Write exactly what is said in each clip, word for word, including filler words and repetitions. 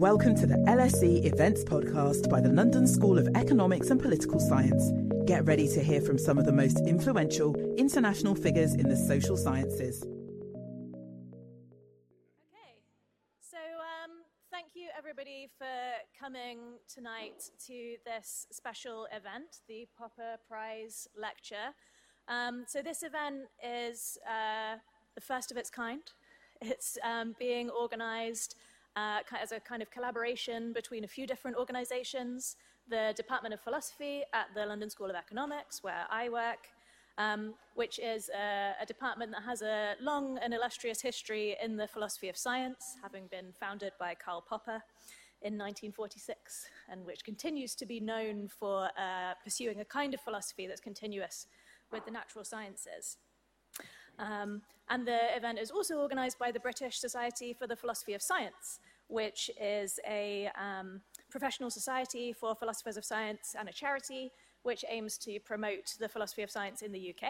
Welcome to the L S E Events Podcast by the London School of Economics and Political Science. Get ready to hear from some of the most influential international figures in the social sciences. Okay, so um, thank you everybody for coming tonight to this special event, the Popper Prize Lecture. Um, so this event is uh, the first of its kind. It's um, being organised Uh, as a kind of collaboration between a few different organizations, the Department of Philosophy at the London School of Economics, where I work, um, which is a, a department that has a long and illustrious history in the philosophy of science, having been founded by Karl Popper in nineteen forty-six, and which continues to be known for uh, pursuing a kind of philosophy that's continuous with the natural sciences. Um, and the event is also organised by the British Society for the Philosophy of Science, which is a um, professional society for philosophers of science and a charity which aims to promote the philosophy of science in the U K.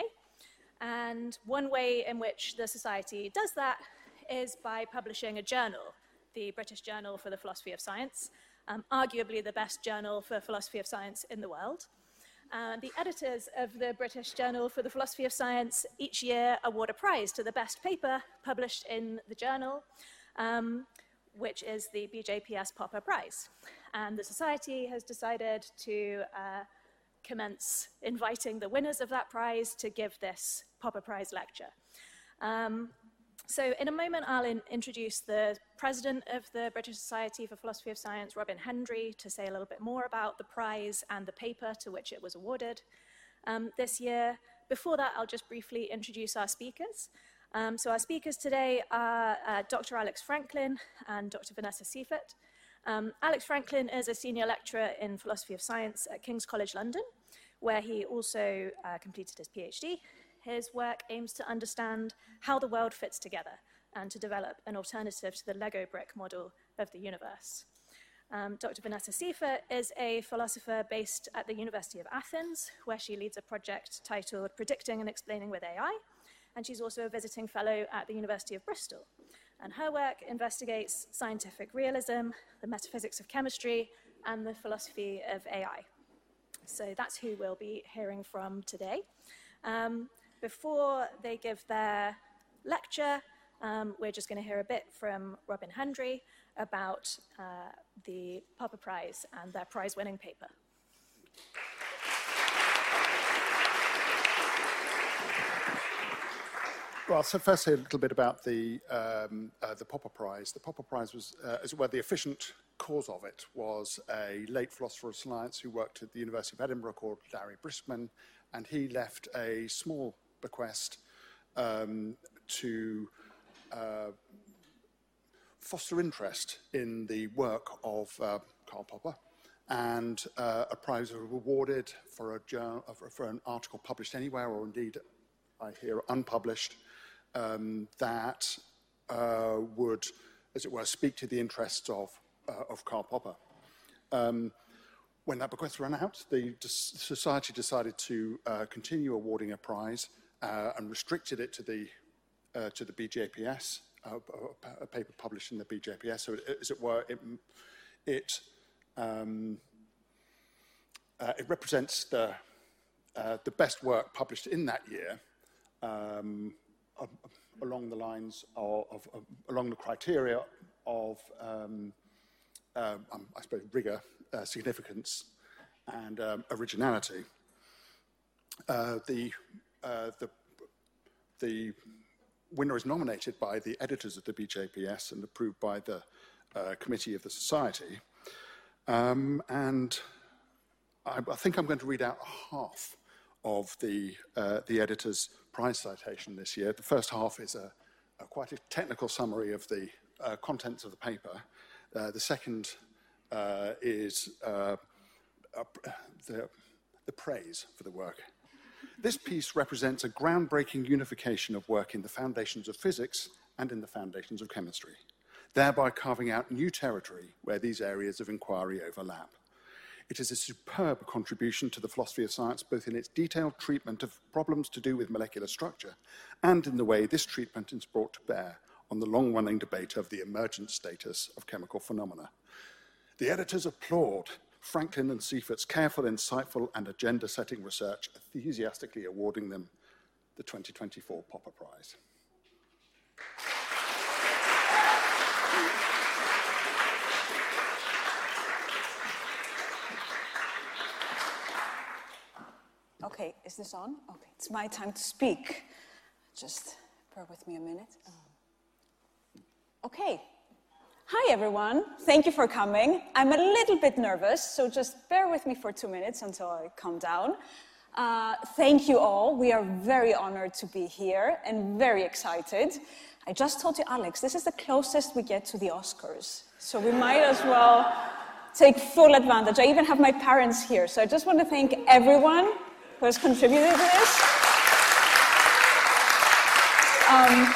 And one way in which the society does that is by publishing a journal, the British Journal for the Philosophy of Science, um, arguably the best journal for philosophy of science in the world. Uh, the editors of the British Journal for the Philosophy of Science each year award a prize to the best paper published in the journal, um, which is the B J P S Popper Prize. And the Society has decided to uh, commence inviting the winners of that prize to give this Popper Prize lecture. Um, so in a moment, I'll in introduce the president of the British Society for Philosophy of Science, Robin Hendry, to say a little bit more about the prize and the paper to which it was awarded um, this year. Before that, I'll just briefly introduce our speakers. Um, so our speakers today are uh, Doctor Alex Franklin and Doctor Vanessa Seiffert. Um, Alex Franklin is a senior lecturer in philosophy of science at King's College London, where he also uh, completed his PhD. His work aims to understand how the world fits together and to develop an alternative to the Lego brick model of the universe. Um, Doctor Vanessa Seiffert is a philosopher based at the University of Athens, where she leads a project titled Predicting and Explaining with A I, and she's also a visiting fellow at the University of Bristol. And her work investigates scientific realism, the metaphysics of chemistry, and the philosophy of A I. So that's who we'll be hearing from today. Um, Before they give their lecture, um, we're just going to hear a bit from Robin Hendry about uh, the Popper Prize and their prize-winning paper. Well, so firstly, a little bit about the, um, uh, the Popper Prize. The Popper Prize was, uh, as it were, the efficient cause of it was a late philosopher of science who worked at the University of Edinburgh called Larry Briskman, and he left a small bequest um, to uh, foster interest in the work of uh, Karl Popper, and uh, a prize was awarded for, a journal, for an article published anywhere, or indeed, I hear, unpublished, um, that uh, would, as it were, speak to the interests of, uh, of Karl Popper. Um, When that bequest ran out, the society decided to uh, continue awarding a prize uh, and restricted it to the uh, to the B J P S, uh, a paper published in the B J P S. So, it, as it were, it it, um, uh, it represents the uh, the best work published in that year, um, uh, along the lines of, of, of along the criteria of um, uh, um, I suppose rigor. Uh, significance and um, originality. Uh, the, uh, the, the winner is nominated by the editors of the B J P S and approved by the uh, committee of the society. Um, and I, I think I'm going to read out half of the, uh, the editor's prize citation this year. The first half is a, a quite a technical summary of the uh, contents of the paper. Uh, the second Uh, is uh, uh, the, the praise for the work. This piece represents a groundbreaking unification of work in the foundations of physics and in the foundations of chemistry, thereby carving out new territory where these areas of inquiry overlap. It is a superb contribution to the philosophy of science, both in its detailed treatment of problems to do with molecular structure and in the way this treatment is brought to bear on the long-running debate of the emergent status of chemical phenomena. The editors applaud Franklin and Seifert's careful, insightful, and agenda-setting research, enthusiastically awarding them the twenty twenty-four Popper Prize. Okay, is this on? Okay, it's my time to speak. Just bear with me a minute. Okay. Hi, everyone. Thank you for coming. I'm a little bit nervous, so just bear with me for two minutes until I calm down. Uh, thank you all. We are very honored to be here and very excited. I just told you, Alex, this is the closest we get to the Oscars, so we might as well take full advantage. I even have my parents here, so I just want to thank everyone who has contributed to this. Um,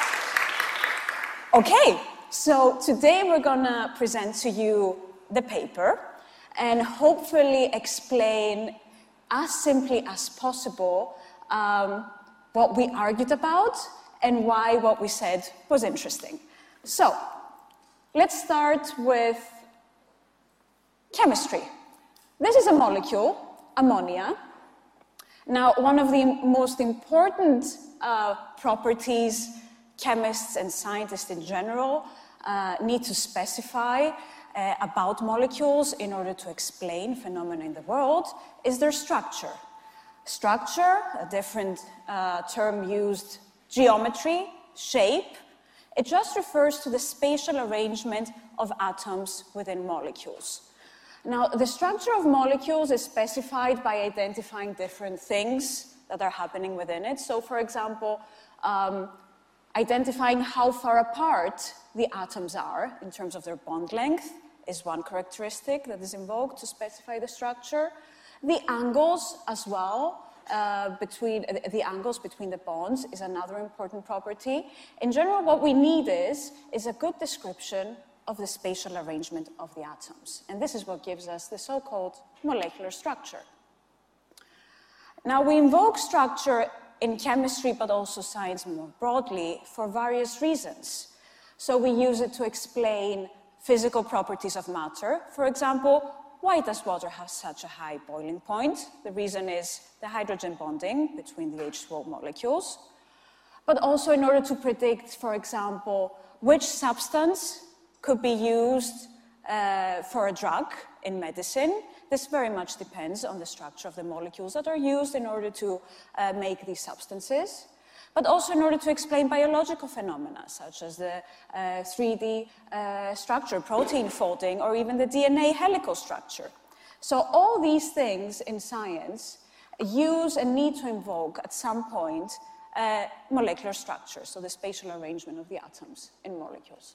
okay, so today we're going to present to you the paper and hopefully explain as simply as possible um, what we argued about and why what we said was interesting. So, let's start with chemistry. This is a molecule, ammonia. Now, one of the most important uh, properties chemists and scientists in general uh, need to specify uh, about molecules in order to explain phenomena in the world is their structure. Structure, a different uh, term used, geometry, shape, it just refers to the spatial arrangement of atoms within molecules. Now, the structure of molecules is specified by identifying different things that are happening within it. So, for example, um, identifying how far apart the atoms are in terms of their bond length is one characteristic that is invoked to specify the structure. The angles as well, uh, between, uh, the angles between the bonds is another important property. In general, what we need is, is a good description of the spatial arrangement of the atoms. And this is what gives us the so-called molecular structure. Now, we invoke structure in chemistry, but also science more broadly, for various reasons. So we use it to explain physical properties of matter. For example, why does water have such a high boiling point? The reason is the hydrogen bonding between the H two O molecules. But also in order to predict, for example, which substance could be used uh, for a drug in medicine. This very much depends on the structure of the molecules that are used in order to uh, make these substances, but also in order to explain biological phenomena, such as the uh, three D uh, structure, protein folding, or even the D N A helical structure. So all these things in science use and need to invoke at some point uh, molecular structure, so the spatial arrangement of the atoms in molecules.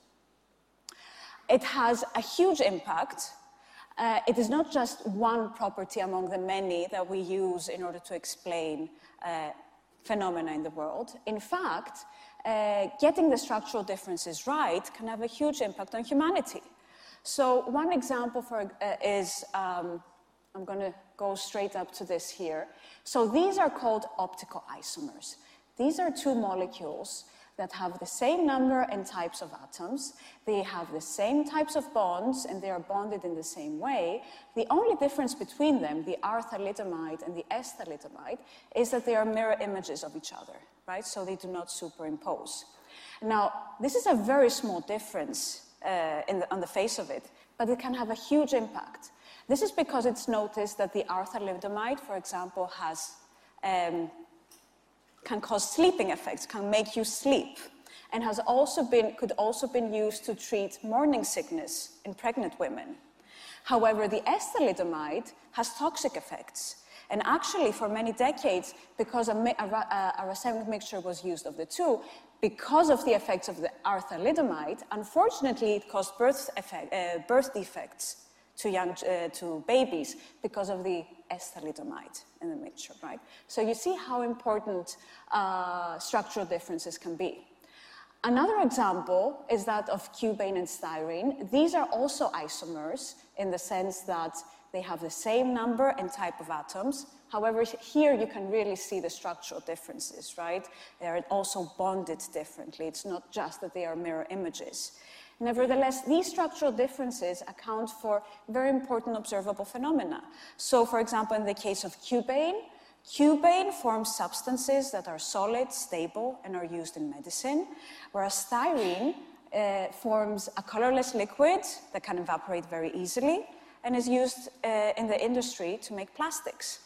It has a huge impact. Uh, it is not just one property among the many that we use in order to explain uh, phenomena in the world. In fact, uh, getting the structural differences right can have a huge impact on humanity. So one example for, uh, is, um, I'm going to go straight up to this here. So these are called optical isomers. These are two molecules that have the same number and types of atoms. They have the same types of bonds, and they are bonded in the same way. The only difference between them, the R-thalidomide and the S-thalidomide, is that they are mirror images of each other, right? So they do not superimpose. Now, this is a very small difference uh, in the, on the face of it, but it can have a huge impact. This is because it's noticed that the R-thalidomide, for example, has um, can cause sleeping effects, can make you sleep, and has also been, could also been used to treat morning sickness in pregnant women. However, the S-thalidomide has toxic effects, and actually for many decades, because a, a, a, a racemic mixture was used of the two, because of the effects of the R-thalidomide, unfortunately it caused birth, effect, uh, birth defects to young uh, to babies because of the S-thalidomide in the mixture, right? So you see how important uh, structural differences can be. Another example is that of cubane and styrene. These are also isomers in the sense that They have the same number and type of atoms. However, here you can really see the structural differences, right? They are also bonded differently. It's not just that they are mirror images. Nevertheless, these structural differences account for very important observable phenomena. So, for example, in the case of cubane, cubane forms substances that are solid, stable, and are used in medicine, whereas styrene uh, forms a colorless liquid that can evaporate very easily and is used uh, in the industry to make plastics.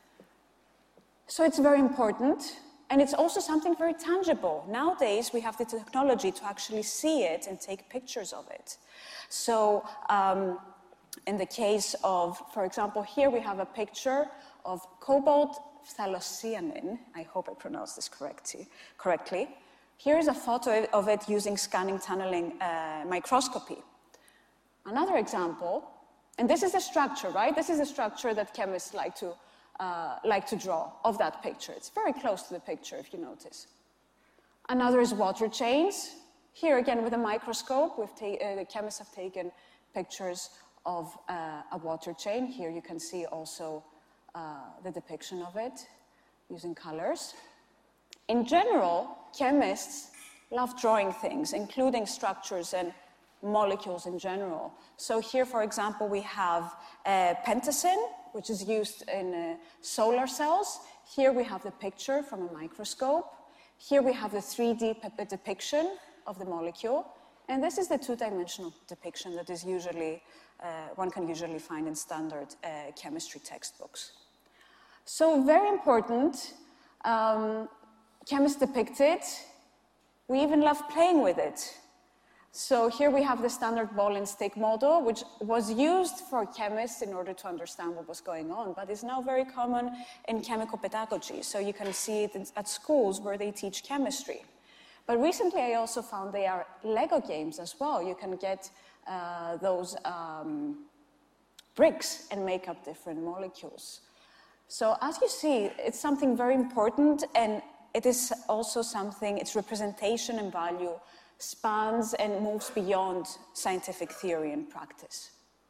So it's very important. And it's also something very tangible. Nowadays, we have the technology to actually see it and take pictures of it. So um, in the case of, for example, here we have a picture of cobalt phthalocyanine. I hope I pronounced this correctly. correctly. Here is a photo of it using scanning tunneling uh, microscopy. Another example, and this is the structure, right? This is the structure that chemists like to Uh, like to draw of that picture. It's very close to the picture, if you notice. Another is water chains. Here again, with a microscope, we've uh, the chemists have taken pictures of uh, a water chain. Here you can see also uh, the depiction of it using colors. In general, chemists love drawing things, including structures and molecules in general. So here, for example, we have uh, pentacin, which is used in uh, solar cells. Here we have the picture from a microscope. Here we have the three D depiction of the molecule. And this is the two-dimensional depiction that is usually, uh, one can usually find in standard uh, chemistry textbooks. So very important, um, chemists depict it. We even love playing with it. So here we have the standard ball and stick model, which was used for chemists in order to understand what was going on, but is now very common in chemical pedagogy. So you can see it in, at schools where they teach chemistry. But recently I also found they are Lego games as well. You can get uh, those um, bricks and make up different molecules. So as you see, it's something very important, and it is also something, its representation and value spans and moves beyond scientific theory and practice.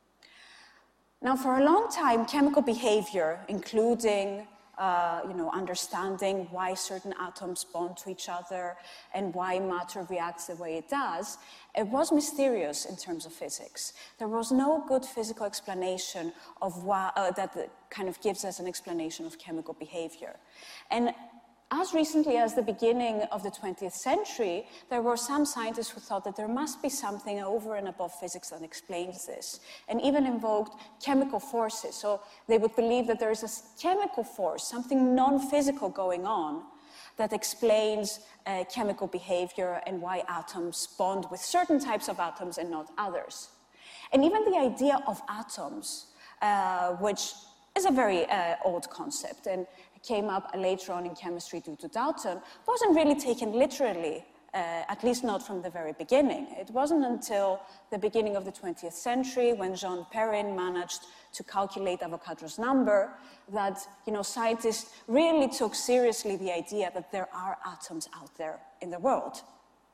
Now, for a long time, chemical behavior, including uh, you know, understanding why certain atoms bond to each other and why matter reacts the way it does, it was mysterious in terms of physics. There was no good physical explanation of why, uh, that kind of gives us an explanation of chemical behavior. And as recently as the beginning of the twentieth century, there were some scientists who thought that there must be something over and above physics that explains this, and even invoked chemical forces. So they would believe that there is a chemical force, something non-physical going on, that explains uh, chemical behavior and why atoms bond with certain types of atoms and not others. And even the idea of atoms, uh, which is a very uh, old concept, and came up later on in chemistry due to Dalton, wasn't really taken literally, uh, at least not from the very beginning. It wasn't until the beginning of the twentieth century, when Jean Perrin managed to calculate Avogadro's number, that you know, scientists really took seriously the idea that there are atoms out there in the world.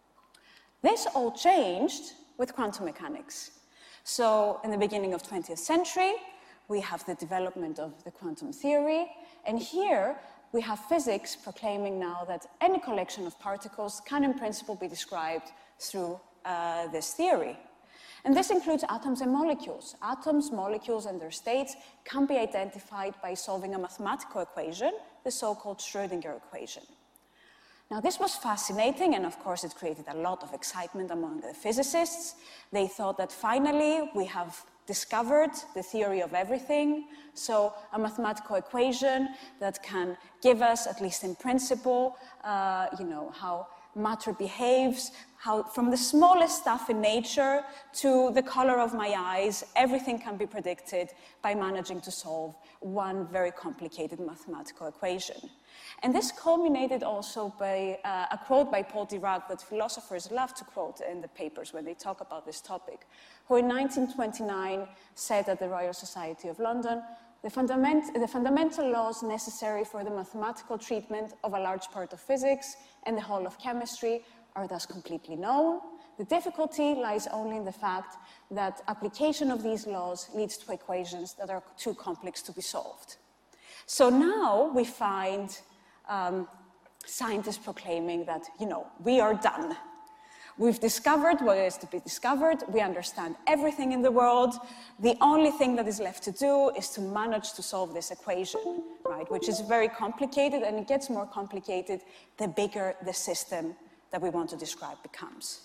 This all changed with quantum mechanics. So in the beginning of the twentieth century, we have the development of the quantum theory, and here we have physics proclaiming now that any collection of particles can in principle be described through uh, this theory. And this includes atoms and molecules. Atoms, molecules, and their states can be identified by solving a mathematical equation, the so-called Schrödinger equation. Now, this was fascinating, and of course it created a lot of excitement among the physicists. They thought that finally we have discovered the theory of everything, so a mathematical equation that can give us, at least in principle, uh, you know, how matter behaves, how from the smallest stuff in nature to the color of my eyes, everything can be predicted by managing to solve one very complicated mathematical equation. And this culminated also by uh, a quote by Paul Dirac that philosophers love to quote in the papers when they talk about this topic, who in nineteen twenty-nine said at the Royal Society of London, the, fundament the fundamental laws necessary for the mathematical treatment of a large part of physics and the whole of chemistry are thus completely known. The difficulty lies only in the fact that application of these laws leads to equations that are too complex to be solved. So now we find um, scientists proclaiming that, you know, we are done. We've discovered what is to be discovered. We understand everything in the world. The only thing that is left to do is to manage to solve this equation, right? Which is very complicated, and it gets more complicated the bigger the system that we want to describe becomes.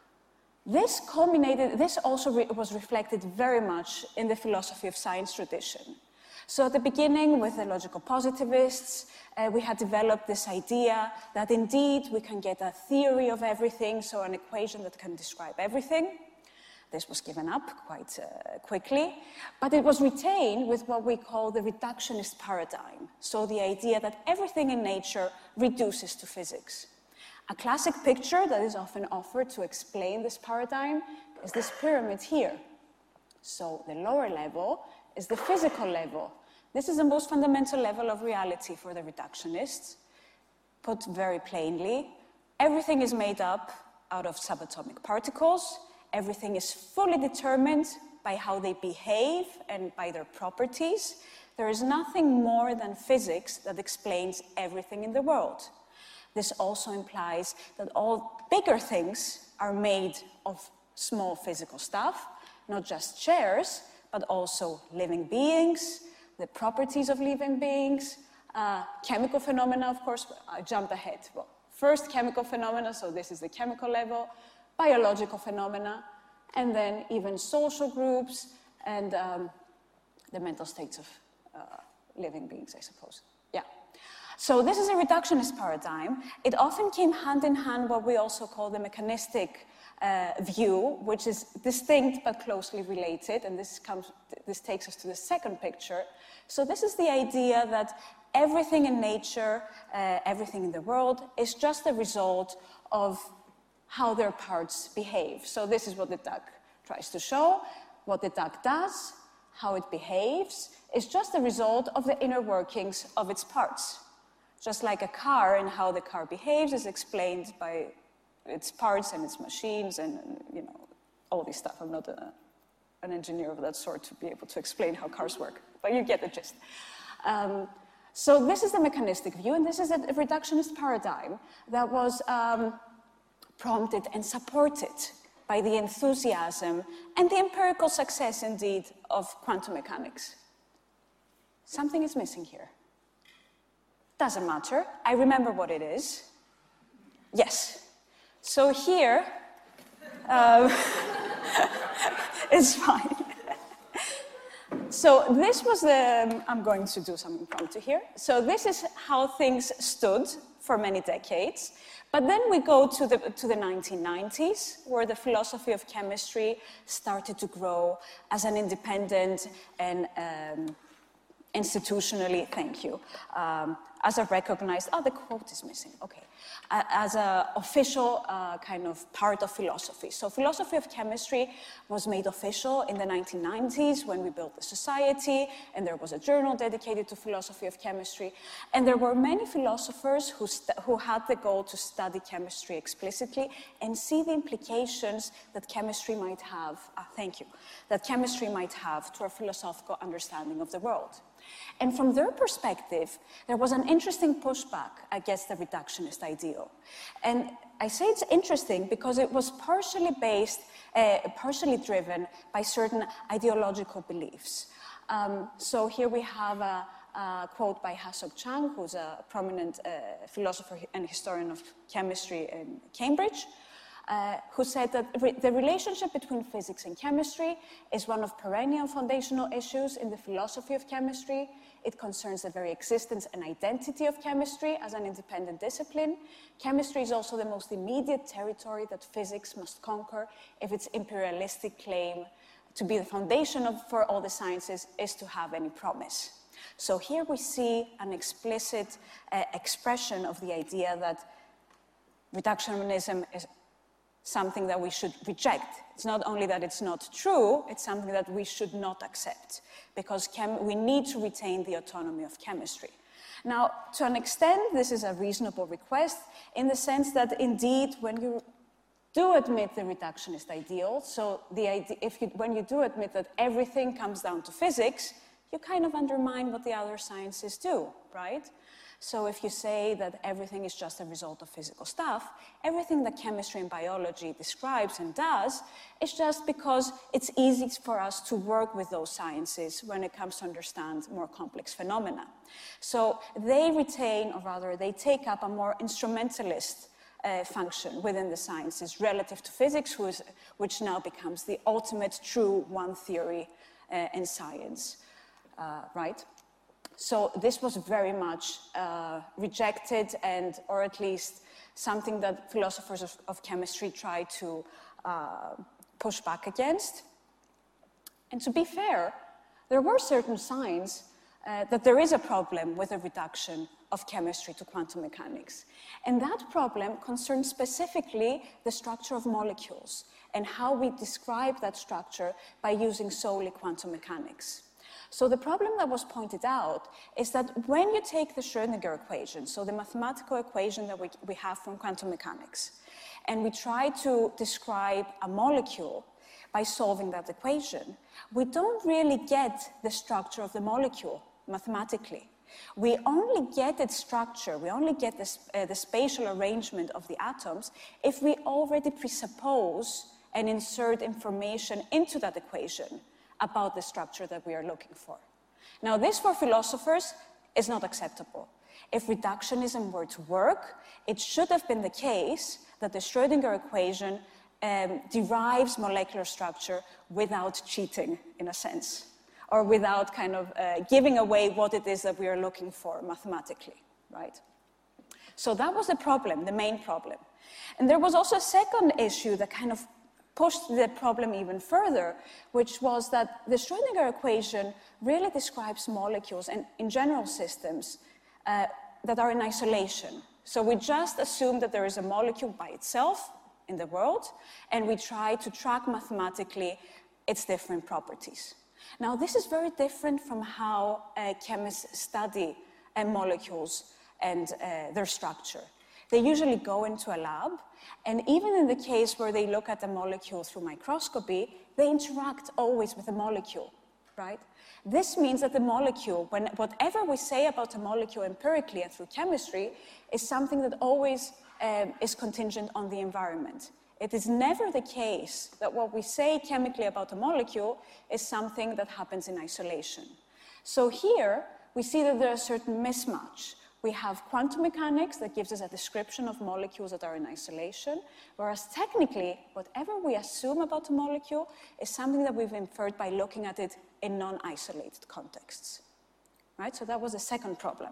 This culminated, this also re was reflected very much in the philosophy of science tradition. So at the beginning, with the logical positivists, uh, we had developed this idea that indeed we can get a theory of everything, so an equation that can describe everything. This was given up quite uh, quickly, but it was retained with what we call the reductionist paradigm. So the idea that everything in nature reduces to physics. A classic picture that is often offered to explain this paradigm is this pyramid here. So the lower level is the physical level. This is the most fundamental level of reality for the reductionists. Put very plainly, everything is made up out of subatomic particles. Everything is fully determined by how they behave and by their properties. There is nothing more than physics that explains everything in the world. This also implies that all bigger things are made of small physical stuff, not just chairs, but also living beings, the properties of living beings, uh, chemical phenomena, of course. I jumped ahead. Well, first chemical phenomena, so this is the chemical level, biological phenomena, and then even social groups and um, the mental states of uh, living beings, I suppose. Yeah. So this is a reductionist paradigm. It often came hand in hand what we also call the mechanistic uh, view, which is distinct but closely related, and this, comes, this takes us to the second picture. So this is the idea that everything in nature, uh, everything in the world, is just a result of how their parts behave. So this is what the duck tries to show. What the duck does, how it behaves, is just a result of the inner workings of its parts. Just like a car and how the car behaves is explained by its parts and its machines and, you know, all this stuff. I'm not a, an engineer of that sort to be able to explain how cars work, but you get the gist. Um, so this is the mechanistic view, and this is a reductionist paradigm that was um, prompted and supported by the enthusiasm and the empirical success, indeed, of quantum mechanics. Something is missing here. Doesn't matter. I remember what it is. Yes. So here, um, it's fine. So this was the, I'm going to do some impromptu here. So this is how things stood for many decades. But then we go to the, to the nineteen nineties, where the philosophy of chemistry started to grow as an independent and um, institutionally, thank you, um, as a recognized, oh, the quote is missing, okay, uh, as an official uh, kind of part of philosophy. So philosophy of chemistry was made official in the nineteen nineties when we built the society, and there was a journal dedicated to philosophy of chemistry, and there were many philosophers who, who had the goal to study chemistry explicitly and see the implications that chemistry might have, uh, thank you, that chemistry might have to our philosophical understanding of the world. And from their perspective, there was an interesting pushback against the reductionist ideal. And I say it's interesting because it was partially based, uh, partially driven by certain ideological beliefs. Um, so here we have a, a quote by Ha-Seok Chang, who's a prominent uh, philosopher and historian of chemistry in Cambridge, Uh, who said that re the relationship between physics and chemistry is one of perennial foundational issues in the philosophy of chemistry. It concerns the very existence and identity of chemistry as an independent discipline. Chemistry is also the most immediate territory that physics must conquer if its imperialistic claim to be the foundation of, for all the sciences is to have any promise. So here we see an explicit uh, expression of the idea that reductionism is something that we should reject. It's not only that it's not true, it's something that we should not accept, because chem we need to retain the autonomy of chemistry. Now, to an extent, this is a reasonable request in the sense that indeed, when you do admit the reductionist ideal. So the idea, if you, when you do admit that everything comes down to physics, you kind of undermine what the other sciences do, right? So if you say that everything is just a result of physical stuff, everything that chemistry and biology describes and does is just because it's easy for us to work with those sciences when it comes to understand more complex phenomena. So they retain, or rather they take up a more instrumentalist uh, function within the sciences relative to physics, who is, which now becomes the ultimate true one theory uh, in science, uh, right? So this was very much uh, rejected, and, or at least something that philosophers of, of chemistry try to uh, push back against. And to be fair, there were certain signs uh, that there is a problem with a reduction of chemistry to quantum mechanics. And that problem concerns specifically the structure of molecules and how we describe that structure by using solely quantum mechanics. So the problem that was pointed out is that when you take the Schrödinger equation, so the mathematical equation that we, we have from quantum mechanics, and we try to describe a molecule by solving that equation, we don't really get the structure of the molecule mathematically. We only get its structure, we only get the, uh, the spatial arrangement of the atoms if we already presuppose and insert information into that equation about the structure that we are looking for. Now, this for philosophers is not acceptable. If reductionism were to work, it should have been the case that the Schrödinger equation um, derives molecular structure without cheating, in a sense, or without kind of uh, giving away what it is that we are looking for mathematically, right? So that was the problem, the main problem. And there was also a second issue that kind of pushed the problem even further, which was that the Schrödinger equation really describes molecules and, in general, systems uh, that are in isolation. So we just assume that there is a molecule by itself in the world, and we try to track mathematically its different properties. Now, this is very different from how uh, chemists study uh, molecules and uh, their structure. They usually go into a lab, and even in the case where they look at the molecule through microscopy, they interact always with the molecule, right? This means that the molecule, when, whatever we say about a molecule empirically and through chemistry, is something that always um, is contingent on the environment. It is never the case that what we say chemically about a molecule is something that happens in isolation. So here, we see that there is a certain mismatch. We have quantum mechanics that gives us a description of molecules that are in isolation, whereas technically, whatever we assume about a molecule is something that we've inferred by looking at it in non-isolated contexts, right? So that was the second problem.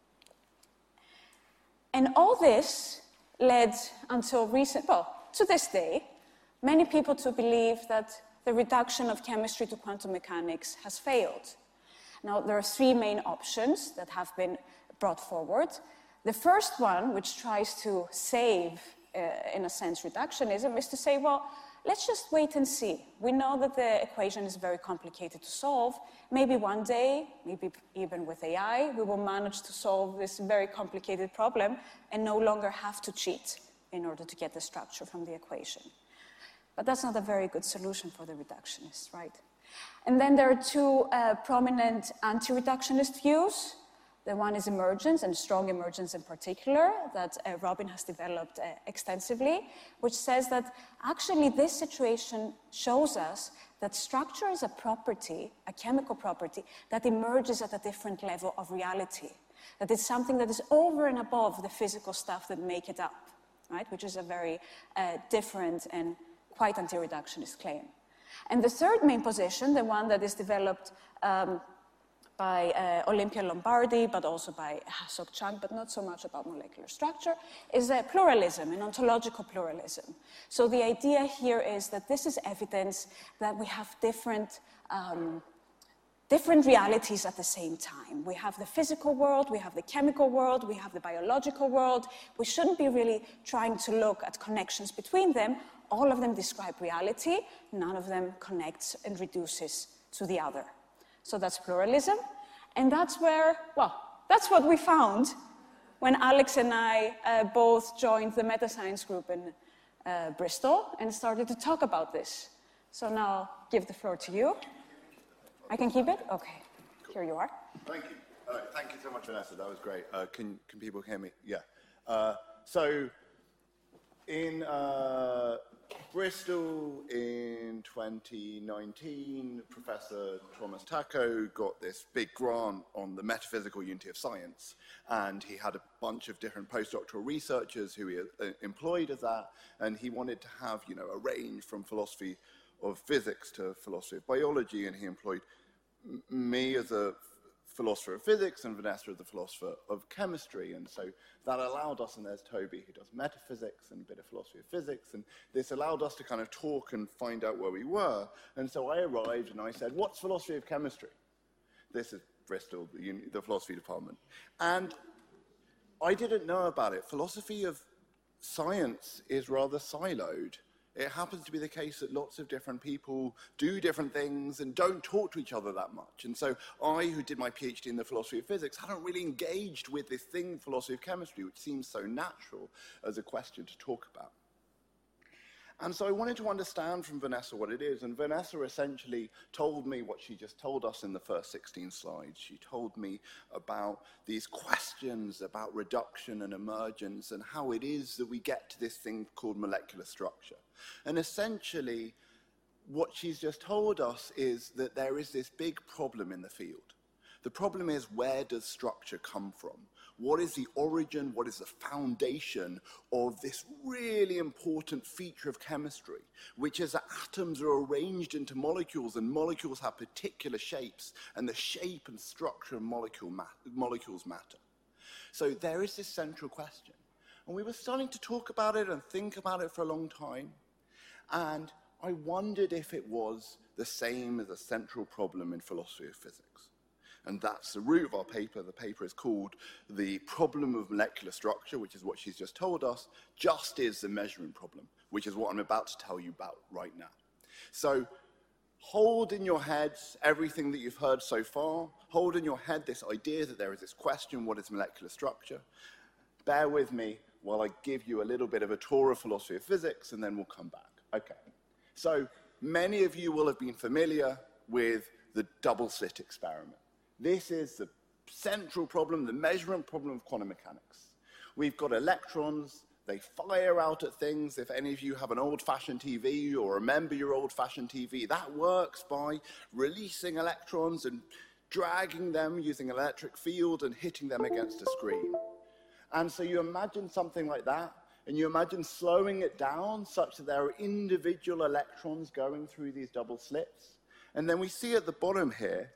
And all this led until recent, well, to this day, many people to believe that the reduction of chemistry to quantum mechanics has failed. Now, there are three main options that have been brought forward. The first one, which tries to save, uh, in a sense, reductionism, is to say, well, let's just wait and see. We know that the equation is very complicated to solve. Maybe one day, maybe even with A I, we will manage to solve this very complicated problem and no longer have to cheat in order to get the structure from the equation. But that's not a very good solution for the reductionists, right? And then there are two uh, prominent anti-reductionist views. The one is emergence, and strong emergence in particular, that uh, Robin has developed uh, extensively, which says that actually this situation shows us that structure is a property, a chemical property, that emerges at a different level of reality. That it's something that is over and above the physical stuff that make it up, right? Which is a very uh, different and quite anti-reductionist claim. And the third main position, the one that is developed um, by uh, Olympia Lombardi, but also by Ha-Seok Chang, but not so much about molecular structure, is uh, pluralism, an ontological pluralism. So the idea here is that this is evidence that we have different, um, different realities at the same time. We have the physical world, we have the chemical world, we have the biological world. We shouldn't be really trying to look at connections between them. All of them describe reality, none of them connects and reduces to the other. So that's pluralism, and that's where, well, that's what we found when Alex and I uh, both joined the meta-science group in uh, Bristol and started to talk about this. So now I'll give the floor to you. I can keep it? Okay, cool. Here you are. Thank you. Uh, thank you so much, Vanessa. That was great. Uh, can, can people hear me? Yeah. Uh, so in uh, Bristol in twenty nineteen, Professor Thomas Tacko got this big grant on the metaphysical unity of science, and he had a bunch of different postdoctoral researchers who he uh, employed as that, and he wanted to have, you know, a range from philosophy of physics to philosophy of biology, and he employed m me as a philosopher of physics and Vanessa as a philosopher of chemistry. And so that allowed us, and there's Toby who does metaphysics and a bit of philosophy of physics, and this allowed us to kind of talk and find out where we were. And so I arrived and I said, what's philosophy of chemistry? This is Bristol, the, uni the philosophy department. And I didn't know about it. Philosophy of science is rather siloed. It happens to be the case that lots of different people do different things and don't talk to each other that much. And so I, who did my PhD in the philosophy of physics, hadn't really engaged with this thing, philosophy of chemistry, which seems so natural as a question to talk about. And so I wanted to understand from Vanessa what it is, and Vanessa essentially told me what she just told us in the first sixteen slides. She told me about these questions about reduction and emergence and how it is that we get to this thing called molecular structure. And essentially, what she's just told us is that there is this big problem in the field. The problem is, where does structure come from? What is the origin, what is the foundation of this really important feature of chemistry, which is that atoms are arranged into molecules, and molecules have particular shapes, and the shape and structure of molecule ma molecules matter. So there is this central question. And we were starting to talk about it and think about it for a long time, and I wondered if it was the same as a central problem in philosophy of physics. And that's the root of our paper. The paper is called The Problem of Molecular Structure, which is what she's just told us, just is the measurement problem, which is what I'm about to tell you about right now. So hold in your heads everything that you've heard so far. Hold in your head this idea that there is this question, what is molecular structure? Bear with me while I give you a little bit of a tour of philosophy of physics, and then we'll come back. Okay. So many of you will have been familiar with the double slit experiment. This is the central problem, the measurement problem of quantum mechanics. We've got electrons, they fire out at things. If any of you have an old-fashioned T V or remember your old-fashioned T V, that works by releasing electrons and dragging them using an electric field and hitting them against a screen. And so you imagine something like that, and you imagine slowing it down such that there are individual electrons going through these double slits. And then we see at the bottom here,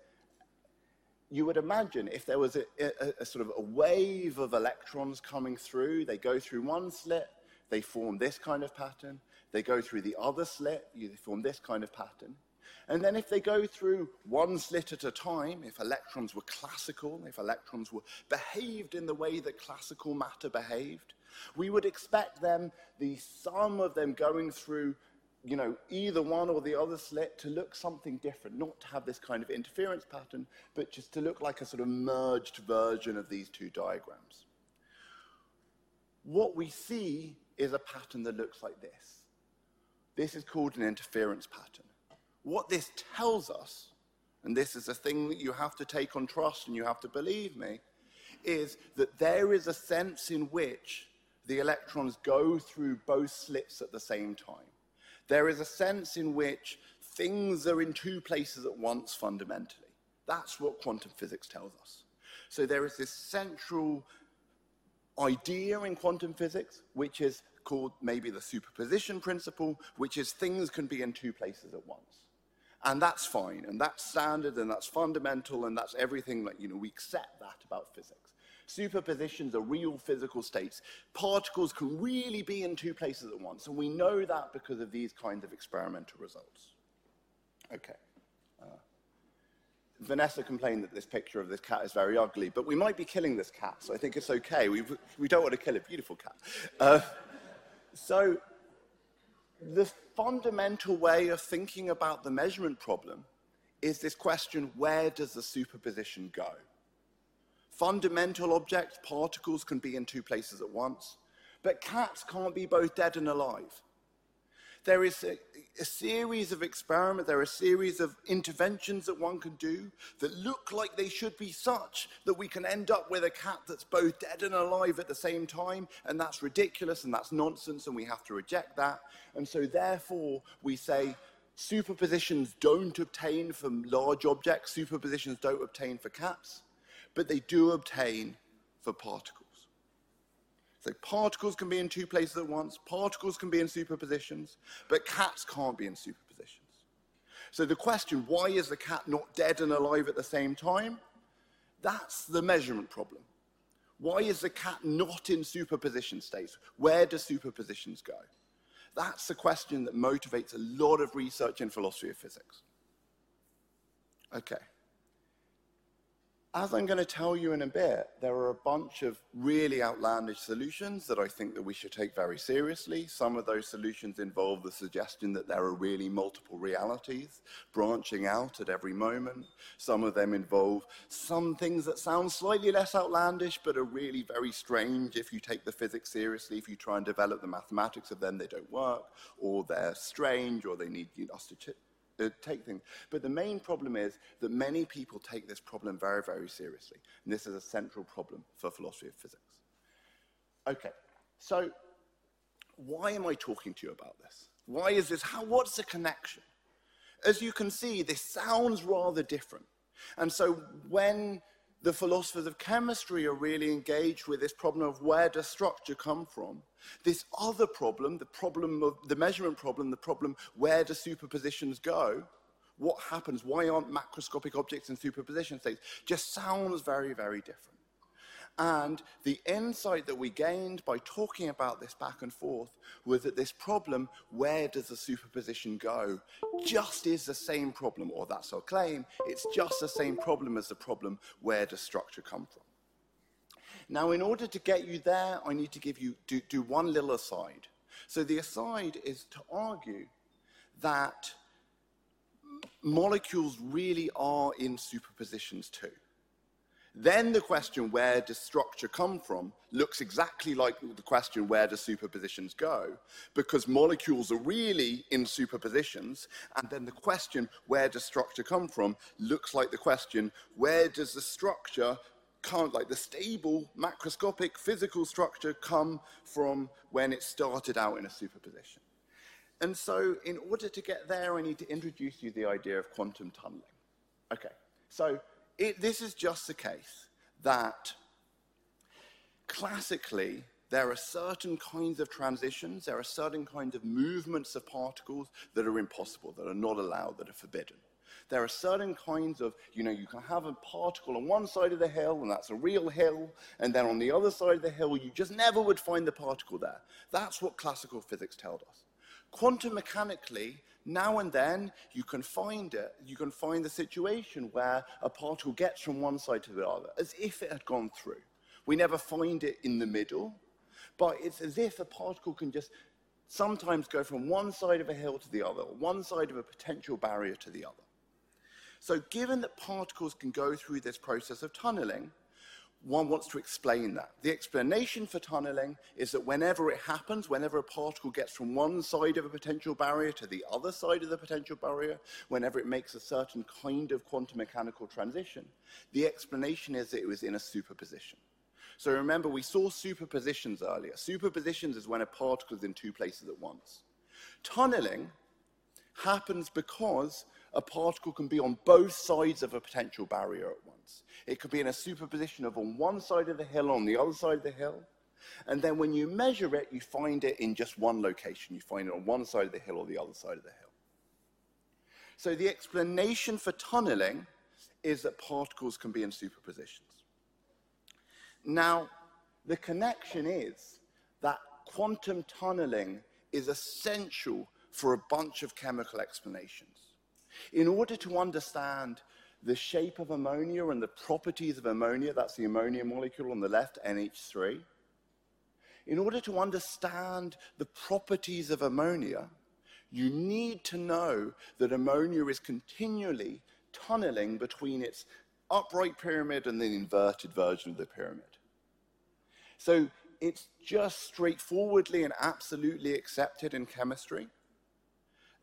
you would imagine if there was a, a, a sort of a wave of electrons coming through, they go through one slit, they form this kind of pattern. They go through the other slit, they form this kind of pattern. And then if they go through one slit at a time, if electrons were classical, if electrons were behaved in the way that classical matter behaved, we would expect them, the sum of them going through, you know, either one or the other slit to look something different, not to have this kind of interference pattern, but just to look like a sort of merged version of these two diagrams. What we see is a pattern that looks like this. This is called an interference pattern. What this tells us, and this is a thing that you have to take on trust and you have to believe me, is that there is a sense in which the electrons go through both slits at the same time. There is a sense in which things are in two places at once fundamentally. That's what quantum physics tells us. So there is this central idea in quantum physics, which is called maybe the superposition principle, which is things can be in two places at once. And that's fine, and that's standard, and that's fundamental, and that's everything that, you know, we accept that about physics. Superpositions are real physical states. Particles can really be in two places at once, and we know that because of these kinds of experimental results. Okay. Uh, Vanessa complained that this picture of this cat is very ugly, but we might be killing this cat, so I think it's okay. We, we don't want to kill a beautiful cat. Uh, so the fundamental way of thinking about the measurement problem is this question, where does the superposition go? Fundamental objects, particles, can be in two places at once, but cats can't be both dead and alive. There is a, a series of experiments, there are a series of interventions that one can do that look like they should be such that we can end up with a cat that's both dead and alive at the same time, and that's ridiculous and that's nonsense and we have to reject that. And so therefore we say superpositions don't obtain for large objects, superpositions don't obtain for cats, but they do obtain for particles. So particles can be in two places at once, particles can be in superpositions, but cats can't be in superpositions. So the question, why is the cat not dead and alive at the same time? That's the measurement problem. Why is the cat not in superposition states? Where do superpositions go? That's the question that motivates a lot of research in philosophy of physics. Okay. As I'm going to tell you in a bit, there are a bunch of really outlandish solutions that I think that we should take very seriously. Some of those solutions involve the suggestion that there are really multiple realities branching out at every moment. Some of them involve some things that sound slightly less outlandish, but are really very strange if you take the physics seriously. If you try and develop the mathematics of them, they don't work, or they're strange, or they need us to ch take things. But the main problem is that many people take this problem very, very seriously. And this is a central problem for philosophy of physics. Okay, so why am I talking to you about this? Why is this? How, what's the connection? As you can see, this sounds rather different. And so when the philosophers of chemistry are really engaged with this problem of where does structure come from, this other problem, the problem of the measurement problem, the problem where do superpositions go, what happens, why aren't macroscopic objects in superposition states, just sounds very, very different. And the insight that we gained by talking about this back and forth was that this problem, where does the superposition go, just is the same problem, or that's our claim, it's just the same problem as the problem, where does structure come from? Now, in order to get you there, I need to give you, do, do one little aside. So the aside is to argue that molecules really are in superpositions too. Then the question, where does structure come from, looks exactly like the question, where do superpositions go? Because molecules are really in superpositions, and then the question, where does structure come from, looks like the question, where does the structure, come, like the stable, macroscopic, physical structure come from when it started out in a superposition? And so in order to get there, I need to introduce you the idea of quantum tunneling. Okay, so It, this is just the case that classically there are certain kinds of transitions, there are certain kinds of movements of particles that are impossible, that are not allowed, that are forbidden. There are certain kinds of, you know, you can have a particle on one side of the hill, and that's a real hill, and then on the other side of the hill, you just never would find the particle there. That's what classical physics tells us. Quantum mechanically, now and then, you can find it, you can find the situation where a particle gets from one side to the other, as if it had gone through. We never find it in the middle, but it's as if a particle can just sometimes go from one side of a hill to the other, or one side of a potential barrier to the other. So given that particles can go through this process of tunneling, one wants to explain that. The explanation for tunneling is that whenever it happens, whenever a particle gets from one side of a potential barrier to the other side of the potential barrier, whenever it makes a certain kind of quantum mechanical transition, the explanation is that it was in a superposition. So remember, we saw superpositions earlier. Superpositions is when a particle is in two places at once. Tunneling happens because a particle can be on both sides of a potential barrier at once. It could be in a superposition of on one side of the hill, on the other side of the hill. And then when you measure it, you find it in just one location. You find it on one side of the hill or the other side of the hill. So the explanation for tunneling is that particles can be in superpositions. Now, the connection is that quantum tunneling is essential for a bunch of chemical explanations. In order to understand the shape of ammonia and the properties of ammonia, that's the ammonia molecule on the left, N H three. In order to understand the properties of ammonia, you need to know that ammonia is continually tunneling between its upright pyramid and the inverted version of the pyramid. So it's just straightforwardly and absolutely accepted in chemistry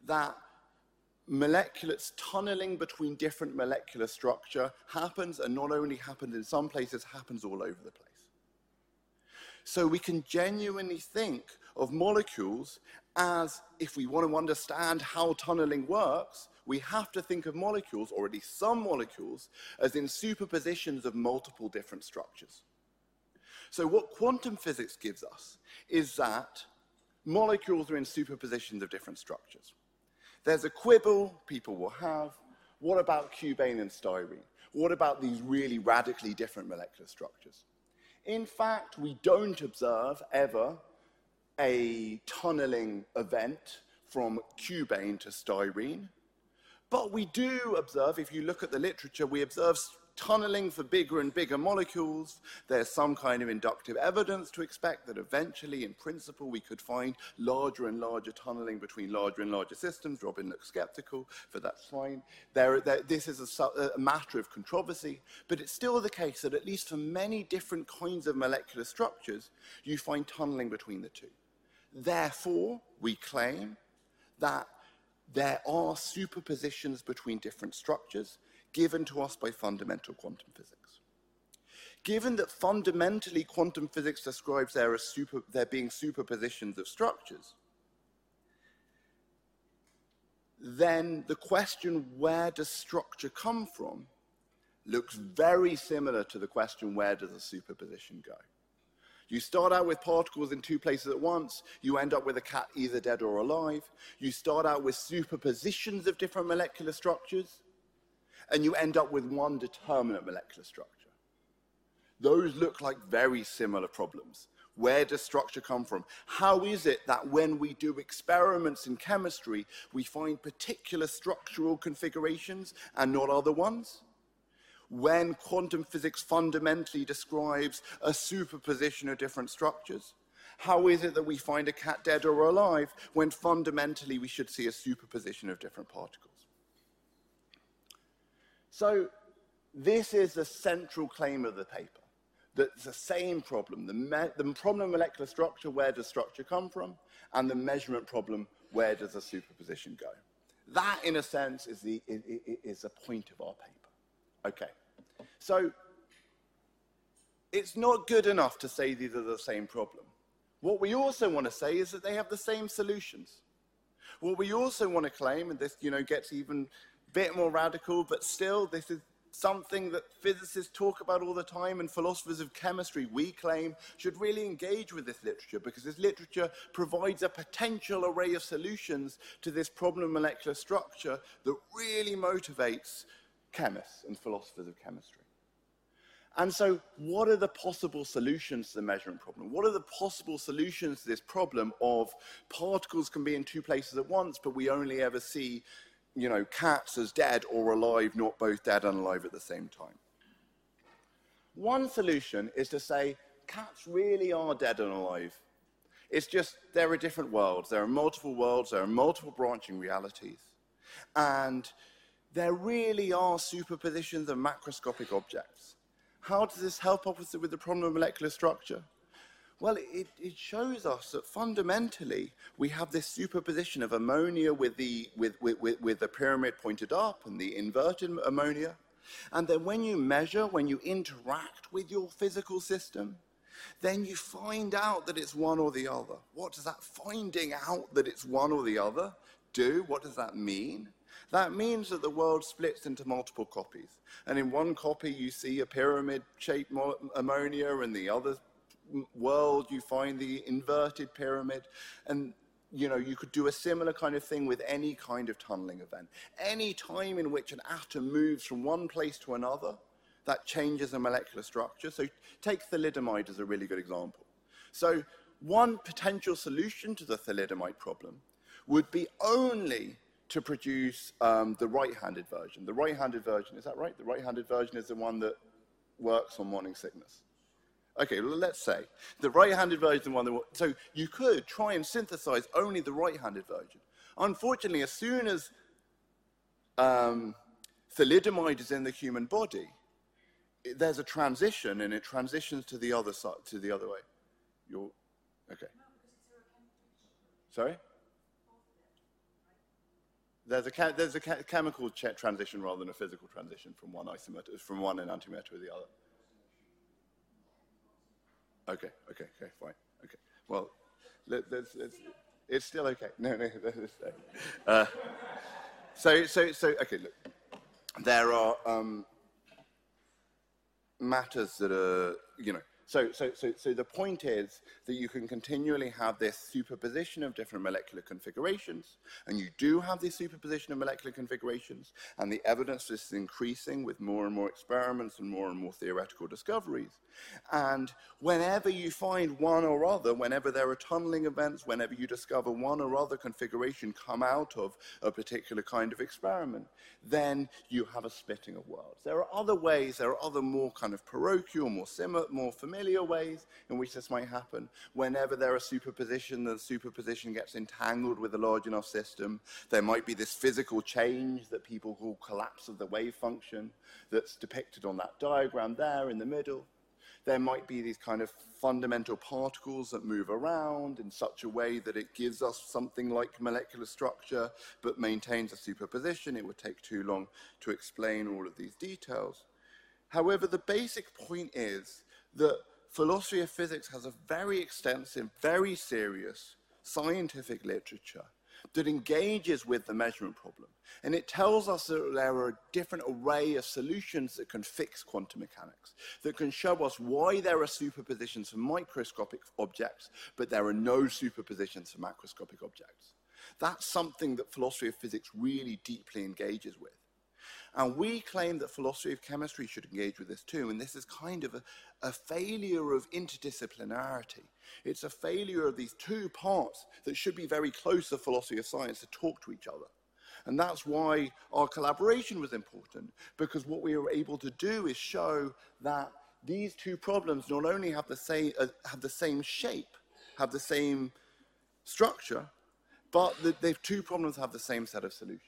that molecular tunneling between different molecular structure happens, and not only happens in some places, happens all over the place. So we can genuinely think of molecules as, if we want to understand how tunneling works, we have to think of molecules, or at least some molecules, as in superpositions of multiple different structures. So what quantum physics gives us is that molecules are in superpositions of different structures. There's a quibble people will have. What about cubane and styrene? What about these really radically different molecular structures? In fact, we don't observe ever a tunneling event from cubane to styrene, but we do observe, if you look at the literature, we observe tunneling for bigger and bigger molecules. There's some kind of inductive evidence to expect that eventually, in principle, we could find larger and larger tunneling between larger and larger systems. Robin looks skeptical, but that's fine. There, there, this is a, a matter of controversy, but it's still the case that at least for many different kinds of molecular structures, you find tunneling between the two. Therefore, we claim that there are superpositions between different structures given to us by fundamental quantum physics. Given that fundamentally quantum physics describes there as super, there being superpositions of structures, then the question, where does structure come from, looks very similar to the question, where does a superposition go? You start out with particles in two places at once, you end up with a cat either dead or alive. You start out with superpositions of different molecular structures, and you end up with one determinate molecular structure. Those look like very similar problems. Where does structure come from? How is it that when we do experiments in chemistry, we find particular structural configurations and not other ones? When quantum physics fundamentally describes a superposition of different structures? How is it that we find a cat dead or alive when fundamentally we should see a superposition of different particles? So this is the central claim of the paper, that it's the same problem, the, me the problem of molecular structure, where does structure come from, and the measurement problem, where does a superposition go? That, in a sense, is the, is, is the point of our paper. Okay, so it's not good enough to say these are the same problem. What we also want to say is that they have the same solutions. What we also want to claim, and this, you know, gets even a bit more radical, but still this is something that physicists talk about all the time, and philosophers of chemistry, we claim, should really engage with this literature, because this literature provides a potential array of solutions to this problem of molecular structure that really motivates chemists and philosophers of chemistry. And so what are the possible solutions to the measurement problem? What are the possible solutions to this problem of particles can be in two places at once, but we only ever see, you know, cats as dead or alive, not both dead and alive at the same time? One solution is to say cats really are dead and alive. It's just there are different worlds. There are multiple worlds. There are multiple branching realities. And there really are superpositions of macroscopic objects. How does this help us with the problem of molecular structure? Well, it, it shows us that fundamentally we have this superposition of ammonia with the, with, with, with, with the pyramid pointed up and the inverted ammonia. And then when you measure, when you interact with your physical system, then you find out that it's one or the other. What does that finding out that it's one or the other do? What does that mean? That means that the world splits into multiple copies. And in one copy, you see a pyramid-shaped ammonia, and the other world, you find the inverted pyramid. And, you know, you could do a similar kind of thing with any kind of tunneling event. Any time in which an atom moves from one place to another, that changes the molecular structure. So take thalidomide as a really good example. So one potential solution to the thalidomide problem would be only to produce um, the right-handed version. The right-handed version, is that right? The right-handed version is the one that works on morning sickness. Okay, well, let's say the right-handed version is the one that, so you could try and synthesize only the right-handed version. Unfortunately, as soon as um, thalidomide is in the human body, it, there's a transition, and it transitions to the other side, to the other way. You're, okay. Sorry? there's a, ca there's a ca chemical transition rather than a physical transition from one isomer to, from one enantiomer to the other. Okay, okay, okay, fine. Okay, well, let, let's, let's, it's still okay. No, no, uh, so, so, so, okay, look. There are um, matters that are, you know, so, so, so, so the point is that you can continually have this superposition of different molecular configurations, and you do have this superposition of molecular configurations, and the evidence is increasing with more and more experiments and more and more theoretical discoveries. And whenever you find one or other, whenever there are tunneling events, whenever you discover one or other configuration come out of a particular kind of experiment, then you have a splitting of worlds. There are other ways, there are other more kind of parochial, more similar, more familiar ways in which this might happen. Whenever there are superposition, the superposition gets entangled with a large enough system, there might be this physical change that people call collapse of the wave function that's depicted on that diagram there in the middle. There might be these kind of fundamental particles that move around in such a way that it gives us something like molecular structure, but maintains a superposition. It would take too long to explain all of these details. However, the basic point is that philosophy of physics has a very extensive, very serious scientific literature that engages with the measurement problem. And it tells us that there are a different array of solutions that can fix quantum mechanics, that can show us why there are superpositions for microscopic objects, but there are no superpositions for macroscopic objects. That's something that philosophy of physics really deeply engages with. And we claim that philosophy of chemistry should engage with this too, and this is kind of a, a failure of interdisciplinarity. It's a failure of these two parts that should be very close to philosophy of science to talk to each other. And that's why our collaboration was important, because what we were able to do is show that these two problems not only have the same, uh, have the same shape, have the same structure, but that the two problems have the same set of solutions.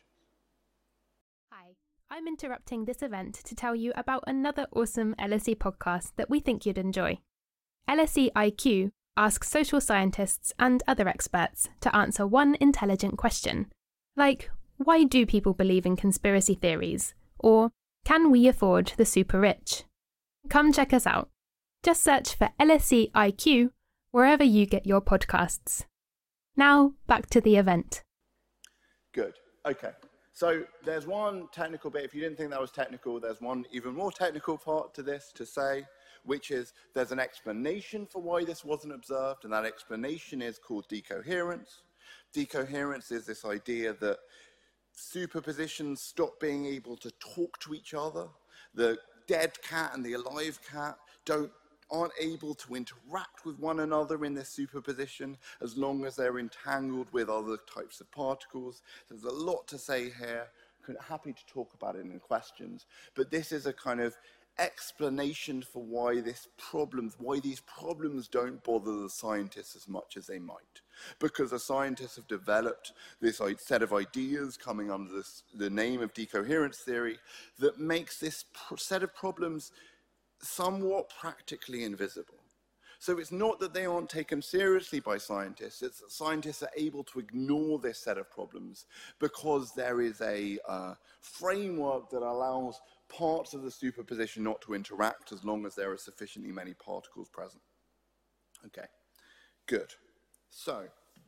Hi. I'm interrupting this event to tell you about another awesome L S E podcast that we think you'd enjoy. L S E I Q asks social scientists and other experts to answer one intelligent question, like, why do people believe in conspiracy theories? Or, can we afford the super rich? Come check us out. Just search for L S E I Q wherever you get your podcasts. Now, back to the event. Good. Okay. So there's one technical bit. If you didn't think that was technical, there's one even more technical part to this to say, which is there's an explanation for why this wasn't observed, and that explanation is called decoherence. Decoherence is this idea that superpositions stop being able to talk to each other. The dead cat and the alive cat don't aren't able to interact with one another in this superposition as long as they're entangled with other types of particles. There's a lot to say here. I'm happy to talk about it in questions, but this is a kind of explanation for why this problems, why these problems don't bother the scientists as much as they might. Because the scientists have developed this set of ideas coming under this, the name of decoherence theory that makes this set of problems somewhat practically invisible. So it's not that they aren't taken seriously by scientists, it's that scientists are able to ignore this set of problems because there is a uh, framework that allows parts of the superposition not to interact as long as there are sufficiently many particles present. Okay, good. So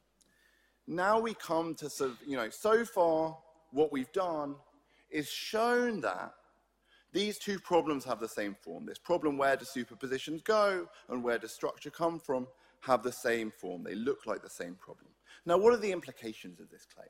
now we come to sort of, you know, so far what we've done is shown that these two problems have the same form. This problem, where do superpositions go and where does structure come from, have the same form. They look like the same problem. Now, what are the implications of this claim?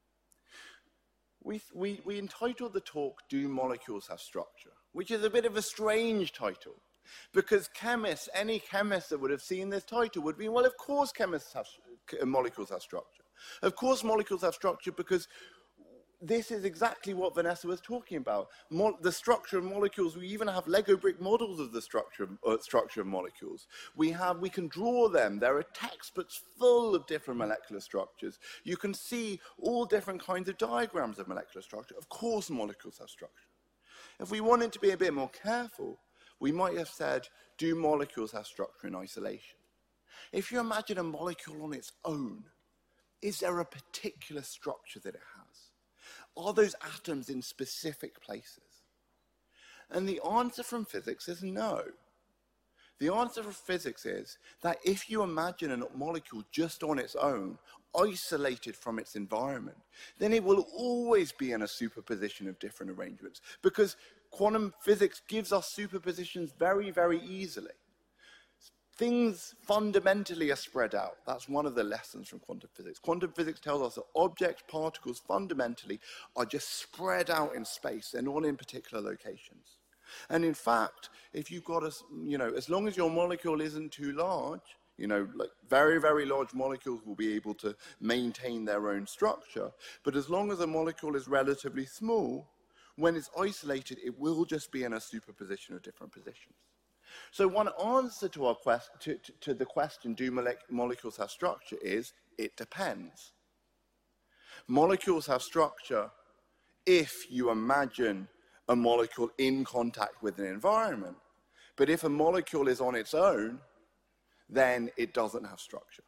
We, we, we entitled the talk, Do Molecules Have Structure? Which is a bit of a strange title, because chemists, any chemist that would have seen this title would be, well, of course chemists have, molecules have structure. Of course molecules have structure because this is exactly what Vanessa was talking about. Mo the structure of molecules, we even have Lego brick models of the structure of, uh, structure of molecules. We have, we can draw them. There are textbooks full of different molecular structures. You can see all different kinds of diagrams of molecular structure. Of course molecules have structure. If we wanted to be a bit more careful, we might have said, do molecules have structure in isolation? If you imagine a molecule on its own, is there a particular structure that it has? are those atoms in specific places? And the answer from physics is no. The answer from physics is that if you imagine a molecule just on its own, isolated from its environment, then it will always be in a superposition of different arrangements, because quantum physics gives us superpositions very, very easily. Things fundamentally are spread out. That's one of the lessons from quantum physics. Quantum physics tells us that objects, particles, fundamentally are just spread out in space. They're not in particular locations. And in fact, if you've got a, you know, as long as your molecule isn't too large, you know, like very, very large molecules will be able to maintain their own structure. But as long as a molecule is relatively small, when it's isolated, it will just be in a superposition of different positions. So one answer to, our quest to, to, to the question, do mole molecules have structure, is it depends. Molecules have structure if you imagine a molecule in contact with an environment. But if a molecule is on its own, then it doesn't have structure.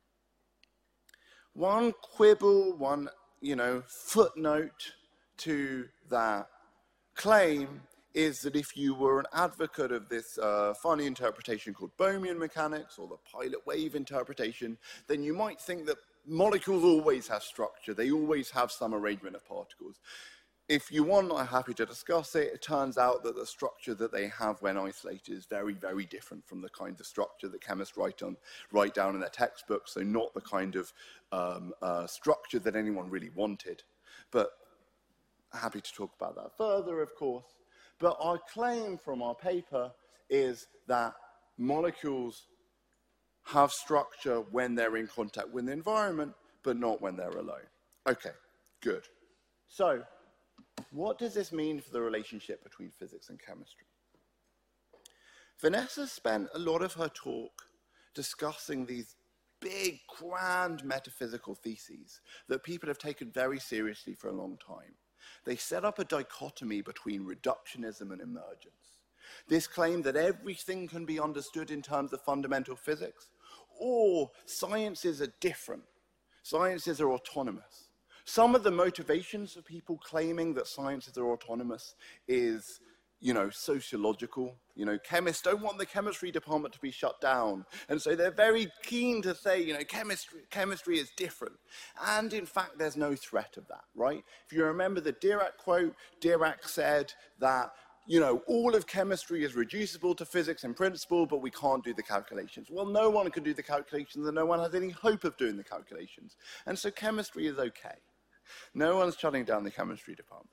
One quibble, one, you know, footnote to that claim is that if you were an advocate of this uh, funny interpretation called Bohmian mechanics, or the pilot wave interpretation, then you might think that molecules always have structure. They always have some arrangement of particles. If you want, I'm happy to discuss it. It turns out that the structure that they have when isolated is very, very different from the kind of structure that chemists write, on, write down in their textbooks, so not the kind of um, uh, structure that anyone really wanted. But happy to talk about that further, of course. But our claim from our paper is that molecules have structure when they're in contact with the environment, but not when they're alone. Okay, good. So, what does this mean for the relationship between physics and chemistry? Vanessa spent a lot of her talk discussing these big, grand metaphysical theses that people have taken very seriously for a long time. They set up a dichotomy between reductionism and emergence. This claim that everything can be understood in terms of fundamental physics, or sciences are different, sciences are autonomous. Some of the motivations for people claiming that sciences are autonomous is, you know, sociological. You know, chemists don't want the chemistry department to be shut down. And so they're very keen to say, you know, chemistry, chemistry is different. And in fact, there's no threat of that, right? If you remember the Dirac quote, Dirac said that, you know, all of chemistry is reducible to physics in principle, but we can't do the calculations. Well, no one can do the calculations, and no one has any hope of doing the calculations. And so chemistry is okay. No one's shutting down the chemistry department.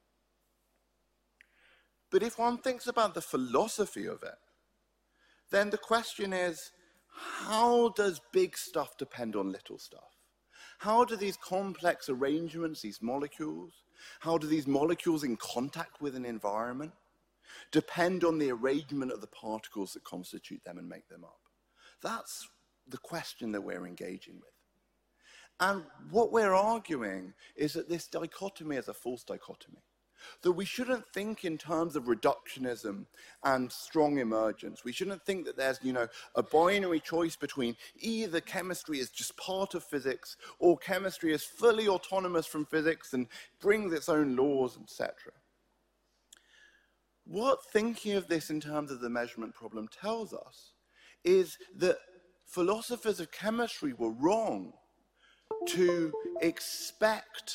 But if one thinks about the philosophy of it, then the question is, how does big stuff depend on little stuff? How do these complex arrangements, these molecules, how do these molecules in contact with an environment depend on the arrangement of the particles that constitute them and make them up? That's the question that we're engaging with. And what we're arguing is that this dichotomy is a false dichotomy. That we shouldn't think in terms of reductionism and strong emergence. We shouldn't think that there's, you know, a binary choice between either chemistry is just part of physics or chemistry is fully autonomous from physics and brings its own laws, et cetera. What thinking of this in terms of the measurement problem tells us is that philosophers of chemistry were wrong to expect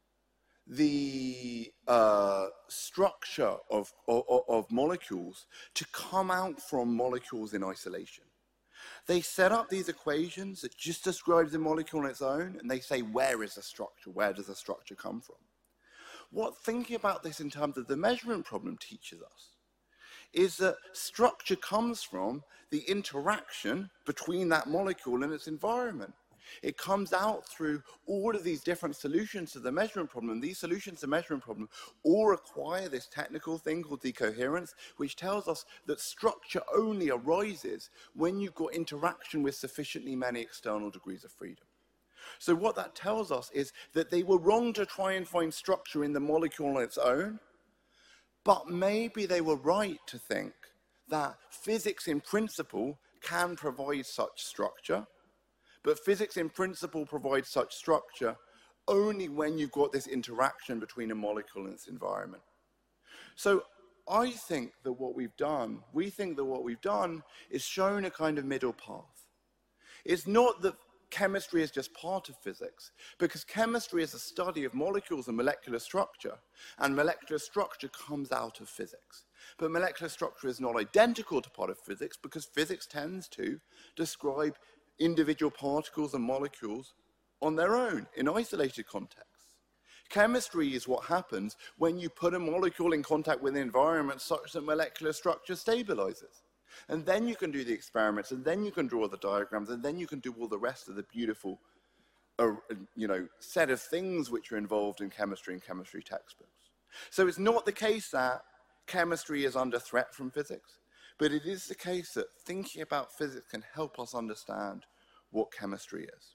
the uh, structure of, of, of molecules to come out from molecules in isolation. They set up these equations that just describe the molecule on its own, and they say, where is the structure? Where does the structure come from? What thinking about this in terms of the measurement problem teaches us is that structure comes from the interaction between that molecule and its environment. It comes out through all of these different solutions to the measurement problem. These solutions to the measurement problem all require this technical thing called decoherence, which tells us that structure only arises when you've got interaction with sufficiently many external degrees of freedom. So what that tells us is that they were wrong to try and find structure in the molecule on its own, but maybe they were right to think that physics in principle can provide such structure. But physics in principle provides such structure only when you've got this interaction between a molecule and its environment. So I think that what we've done, we think that what we've done is shown a kind of middle path. It's not that chemistry is just part of physics, because chemistry is a study of molecules and molecular structure, and molecular structure comes out of physics. But molecular structure is not identical to part of physics, because physics tends to describe individual particles and molecules on their own, in isolated contexts. Chemistry is what happens when you put a molecule in contact with the environment such that molecular structure stabilizes. And then you can do the experiments, and then you can draw the diagrams, and then you can do all the rest of the beautiful uh, you know, set of things which are involved in chemistry and chemistry textbooks. So it's not the case that chemistry is under threat from physics, but it is the case that thinking about physics can help us understand what chemistry is.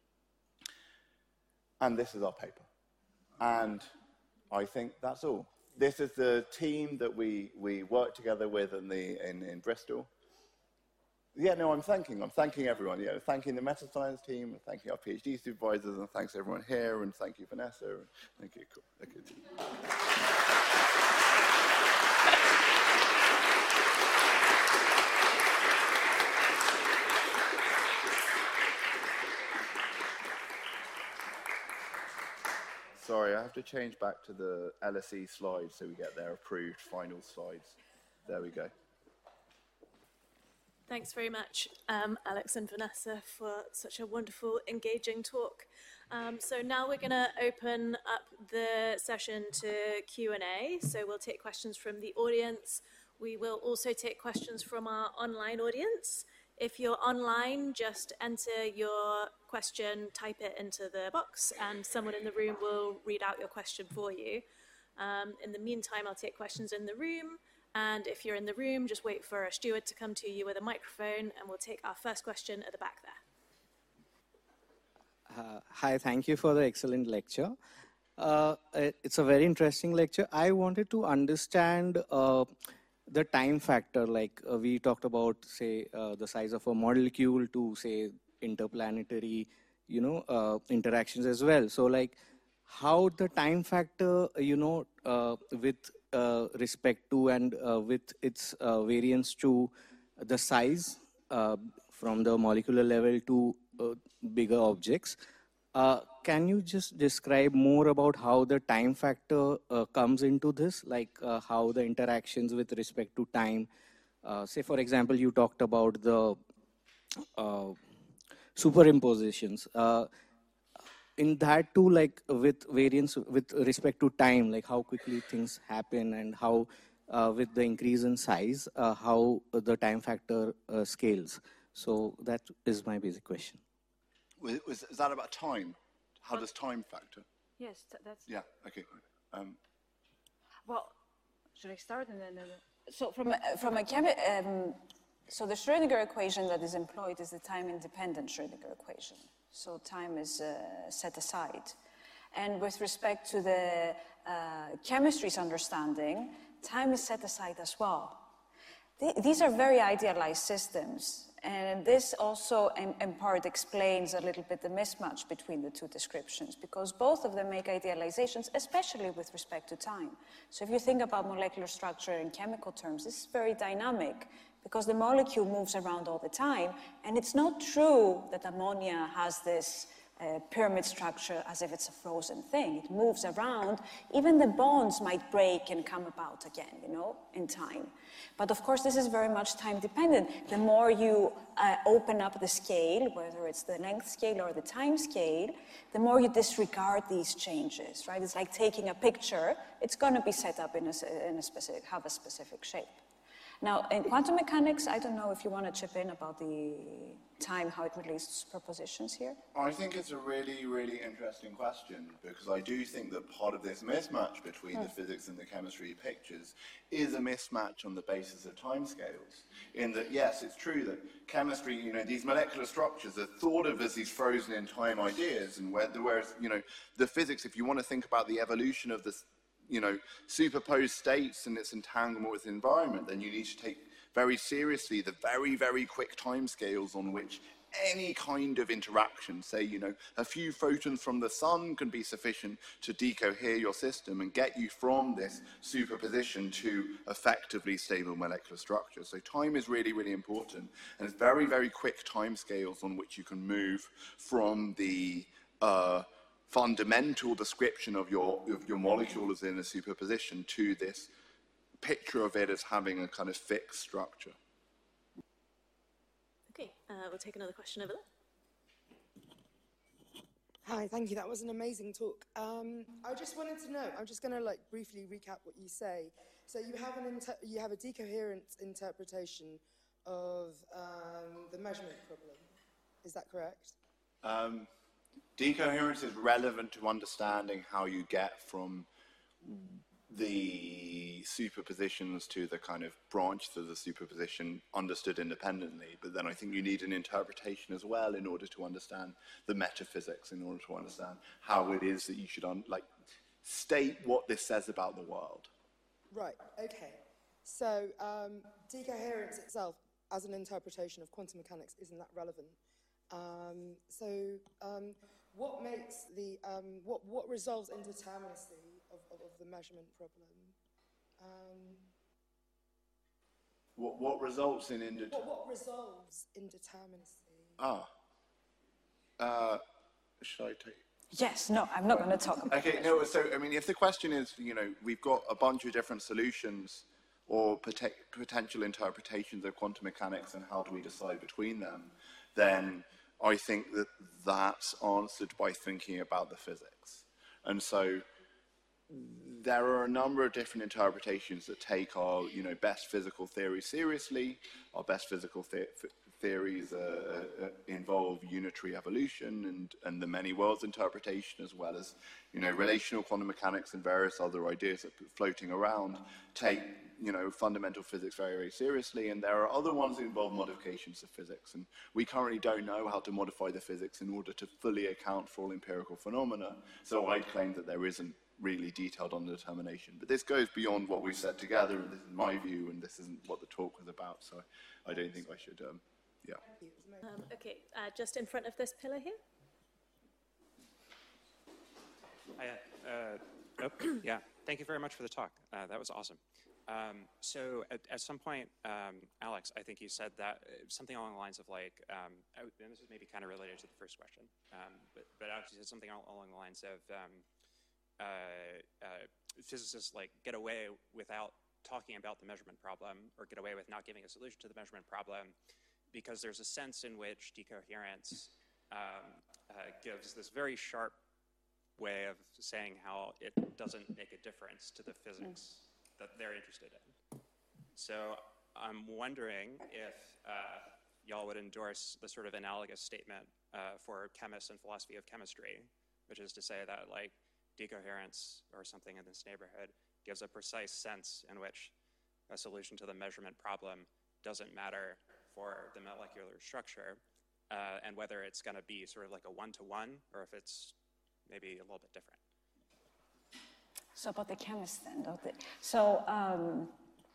And this is our paper. And I think that's all. This is the team that we, we work together with in, the, in, in Bristol. Yeah, no, I'm thanking, I'm thanking everyone. Yeah, thanking the meta science team, and thanking our PhD supervisors, and thanks everyone here, and thank you, Vanessa, and thank you. Cool. Thank you. Sorry, I have to change back to the L S E slides so we get their approved final slides. There we go. Thanks very much, um, Alex and Vanessa, for such a wonderful, engaging talk. Um, so now we're going to open up the session to Q and A. So we'll take questions from the audience. We will also take questions from our online audience. If you're online, just enter your question, type it into the box, and someone in the room will read out your question for you. Um, in the meantime, I'll take questions in the room. And if you're in the room, just wait for a steward to come to you with a microphone, and we'll take our first question at the back there. Uh, hi, thank you for the excellent lecture. Uh, it's a very interesting lecture. I wanted to understand uh, the time factor, like uh, we talked about, say, uh, the size of a molecule to, say, interplanetary, you know, uh, interactions as well. So, like, how the time factor, you know, uh, with uh, respect to and uh, with its uh, variance to the size uh, from the molecular level to uh, bigger objects. Uh, can you just describe more about how the time factor uh, comes into this, like uh, how the interactions with respect to time, uh, say for example, you talked about the uh, superimpositions. Uh, in that too, like with variance with respect to time, like how quickly things happen and how uh, with the increase in size, uh, how the time factor uh, scales. So that is my basic question. Was, is that about time? How does time factor? Yes, that's... Yeah, okay. Um, well, should I start and then... Uh, so from, a, from a chemi um, so the Schrödinger equation that is employed is the time-independent Schrödinger equation. So time is uh, set aside. And with respect to the uh, chemistry's understanding, time is set aside as well. Th these are very idealized systems. And this also, in, in part, explains a little bit the mismatch between the two descriptions, because both of them make idealizations, especially with respect to time. So if you think about molecular structure in chemical terms, this is very dynamic, because the molecule moves around all the time, and it's not true that ammonia has this uh, pyramid structure as if it's a frozen thing. It moves around. Even the bonds might break and come about again, you know, in time. But of course, this is very much time dependent. The more you uh, open up the scale, whether it's the length scale or the time scale, the more you disregard these changes, right? It's like taking a picture. It's going to be set up in a, in a specific, have a specific shape. Now, in quantum mechanics, I don't know if you want to chip in about the time, how it relates to superpositions here. I think it's a really, really interesting question, because I do think that part of this mismatch between mm. the physics and the chemistry pictures is a mismatch on the basis of timescales. In that, yes, it's true that chemistry, you know, these molecular structures are thought of as these frozen in time ideas, and whereas, you know, the physics, if you want to think about the evolution of this, you know, superposed states and its entanglement with the environment, then you need to take very seriously the very, very quick timescales on which any kind of interaction. Say, you know, a few photons from the sun can be sufficient to decohere your system and get you from this superposition to effectively stable molecular structure. So time is really, really important. And it's very, very quick time scales on which you can move from the uh, fundamental description of your, of your molecule as in a superposition to this picture of it as having a kind of fixed structure. Okay, uh, we'll take another question over there. Hi, thank you. That was an amazing talk. Um, I just wanted to know, I'm just going to like briefly recap what you say. So you have, an inter you have a decoherent interpretation of um, the measurement problem. Is that correct? Um, decoherence is relevant to understanding how you get from the superpositions to the kind of branch to the superposition understood independently, but then I think you need an interpretation as well in order to understand the metaphysics, in order to understand how it is that you should un like state what this says about the world. Right, okay. So um, decoherence itself as an interpretation of quantum mechanics isn't that relevant. Um, so um, what makes the, um, what, what resolves indeterminacy Of, of, of the measurement problem? Um, what, what results in indeterminacy? What, what resolves indeterminacy? Ah. Uh, should I take? Yes, no, I'm not going to talk about Okay, it. no, so, I mean, if the question is, you know, we've got a bunch of different solutions or pot potential interpretations of quantum mechanics and how do we decide between them, then I think that that's answered by thinking about the physics. And so there are a number of different interpretations that take our, you know, best physical theories seriously. Our best physical the theories uh, uh, involve unitary evolution and, and the many worlds interpretation, as well as, you know, relational quantum mechanics and various other ideas that are floating around take, you know, fundamental physics very, very seriously. And there are other ones that involve modifications of physics. And we currently don't know how to modify the physics in order to fully account for all empirical phenomena. So I'd claim that there isn't really detailed on the determination. But this goes beyond what we've said together, and this is my view, and this isn't what the talk was about, so I don't think I should, um, yeah. Um, okay, uh, just in front of this pillar here. Hi, uh, oh, yeah, thank you very much for the talk. Uh, that was awesome. Um, so at, at some point, um, Alex, I think you said that uh, something along the lines of like, um, and this is maybe kind of related to the first question, um, but, but Alex, you said something along the lines of, um, Uh, uh, physicists like get away without talking about the measurement problem, or get away with not giving a solution to the measurement problem, because there's a sense in which decoherence um, uh, gives this very sharp way of saying how it doesn't make a difference to the physics that they're interested in. So I'm wondering if uh, y'all would endorse the sort of analogous statement uh, for chemists and philosophy of chemistry, which is to say that like decoherence or something in this neighborhood gives a precise sense in which a solution to the measurement problem doesn't matter for the molecular structure, uh, and whether it's going to be sort of like a one-to-one or if it's maybe a little bit different. So about the chemists then, don't they? So, um,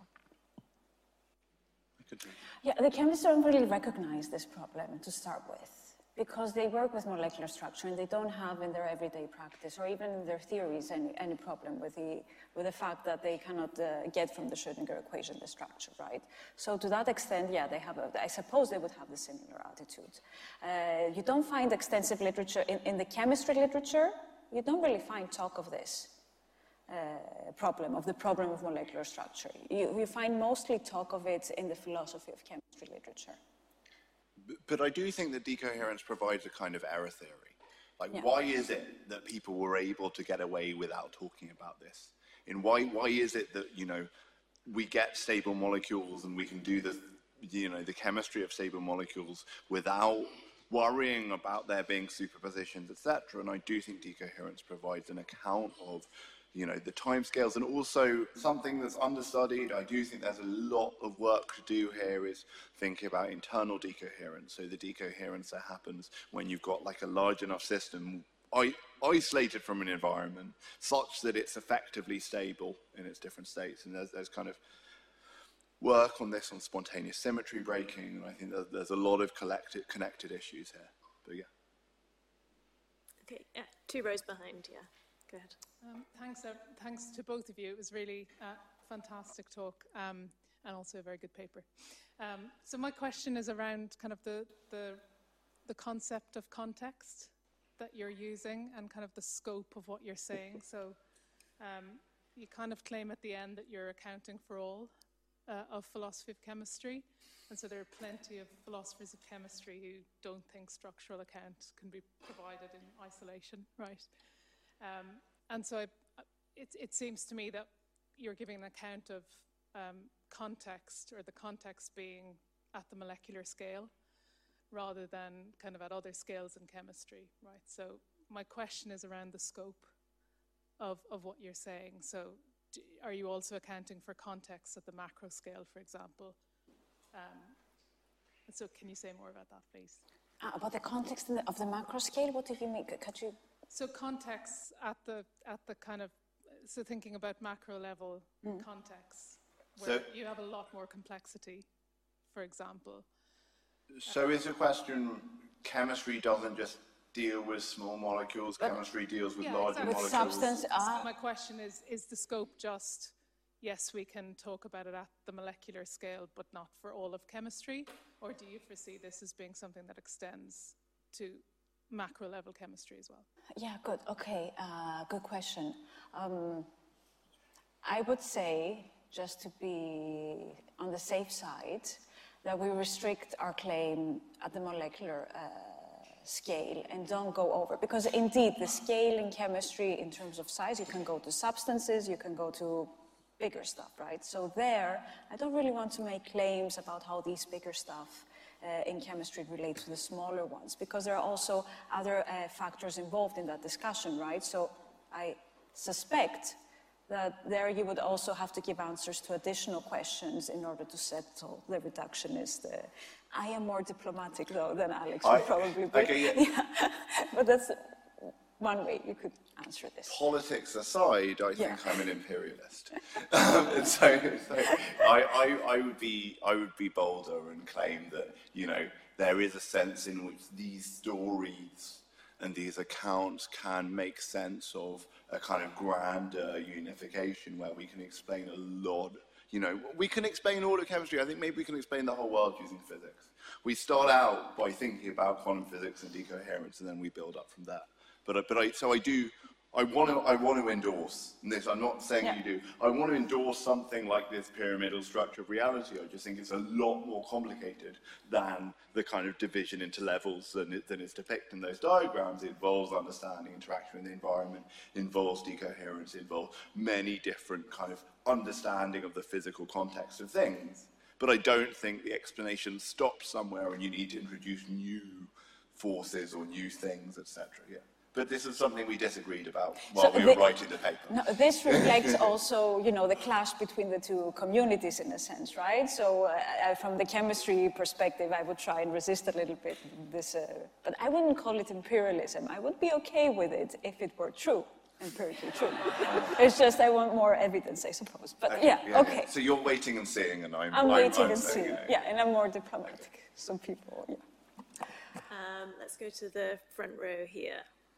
yeah, the chemists don't really recognize this problem to start with, because they work with molecular structure and they don't have in their everyday practice or even in their theories any, any problem with the, with the fact that they cannot uh, get from the Schrödinger equation the structure, right? So to that extent, yeah, they have a, I suppose they would have the similar attitude. Uh, you don't find extensive literature, in, in the chemistry literature, you don't really find talk of this uh, problem, of the problem of molecular structure. You, you find mostly talk of it in the philosophy of chemistry literature. But I do think that decoherence provides a kind of error theory. Like, yeah. Why is it that people were able to get away without talking about this? And why, why is it that, you know, we get stable molecules and we can do the, you know, the chemistry of stable molecules without worrying about there being superpositions, et cetera? And I do think decoherence provides an account of, you know, the timescales, and also something that's understudied. I do think there's a lot of work to do here is thinking about internal decoherence. So the decoherence that happens when you've got like a large enough system isolated from an environment such that it's effectively stable in its different states. And there's, there's kind of work on this, on spontaneous symmetry breaking, and I think that there's a lot of collected, connected issues here. But yeah. Okay, yeah, two rows behind, yeah. Go ahead. Um, thanks, uh, thanks to both of you. It was really a uh, fantastic talk um, and also a very good paper. Um, so my question is around kind of the, the, the concept of context that you're using and kind of the scope of what you're saying. So um, you kind of claim at the end that you're accounting for all uh, of philosophy of chemistry. And so there are plenty of philosophers of chemistry who don't think structural account can be provided in isolation, right? Um, and so I, it, it seems to me that you're giving an account of um, context, or the context being at the molecular scale, rather than kind of at other scales in chemistry, right? So my question is around the scope of, of what you're saying. So do, are you also accounting for context at the macro scale, for example? Um, so can you say more about that, please? Uh, about the context in the, of the macro scale? What do you mean? Could you... So context at the, at the kind of, so thinking about macro level mm. context, where so, you have a lot more complexity, for example. So is the question, chemistry doesn't just deal with small molecules, but chemistry deals with yeah, larger exactly. molecules? With substance, uh, my question is, is the scope just, yes, we can talk about it at the molecular scale, but not for all of chemistry? Or do you foresee this as being something that extends to macro level chemistry as well? Yeah, good. Okay, uh, good question. Um, I would say, just to be on the safe side, that we restrict our claim at the molecular uh, scale and don't go over. Because indeed, the scale in chemistry, in terms of size, you can go to substances, you can go to bigger stuff, right? So there, I don't really want to make claims about how these bigger stuff uh, in chemistry relate to the smaller ones, because there are also other uh, factors involved in that discussion, right? So I suspect that there you would also have to give answers to additional questions in order to settle the reductionist. Uh, I am more diplomatic, though, than Alex would probably be. Okay, yeah. Yeah. But that's one way you could answer this. Politics aside, I think yeah. I'm an imperialist. um, and so, so I, I, I, would be, I would be bolder and claim that, you know, there is a sense in which these stories and these accounts can make sense of a kind of grander unification where we can explain a lot. You know, we can explain all of chemistry. I think maybe we can explain the whole world using physics. We start out by thinking about quantum physics and decoherence, and then we build up from that. But, but I, so I do, I want to, I want to endorse this. I'm not saying yeah. you do. I want to endorse something like this pyramidal structure of reality. I just think it's a lot more complicated than the kind of division into levels than, it, than it's depicted in those diagrams. It involves understanding interaction with the environment, involves decoherence, involves many different kind of understanding of the physical context of things. But I don't think the explanation stops somewhere and you need to introduce new forces or new things, et cetera. Yeah. But this is something we disagreed about while so we were the, writing the paper. No, this reflects also, you know, the clash between the two communities in a sense, right? So uh, from the chemistry perspective, I would try and resist a little bit this, uh, but I wouldn't call it imperialism. I would be okay with it if it were true, empirically true. It's just I want more evidence, I suppose. But okay, yeah, yeah, okay. Yeah. So you're waiting and seeing, and I'm, I'm, I'm waiting I'm and seeing. You know. Yeah, and I'm more diplomatic. Some people, yeah. Um, let's go to the front row here.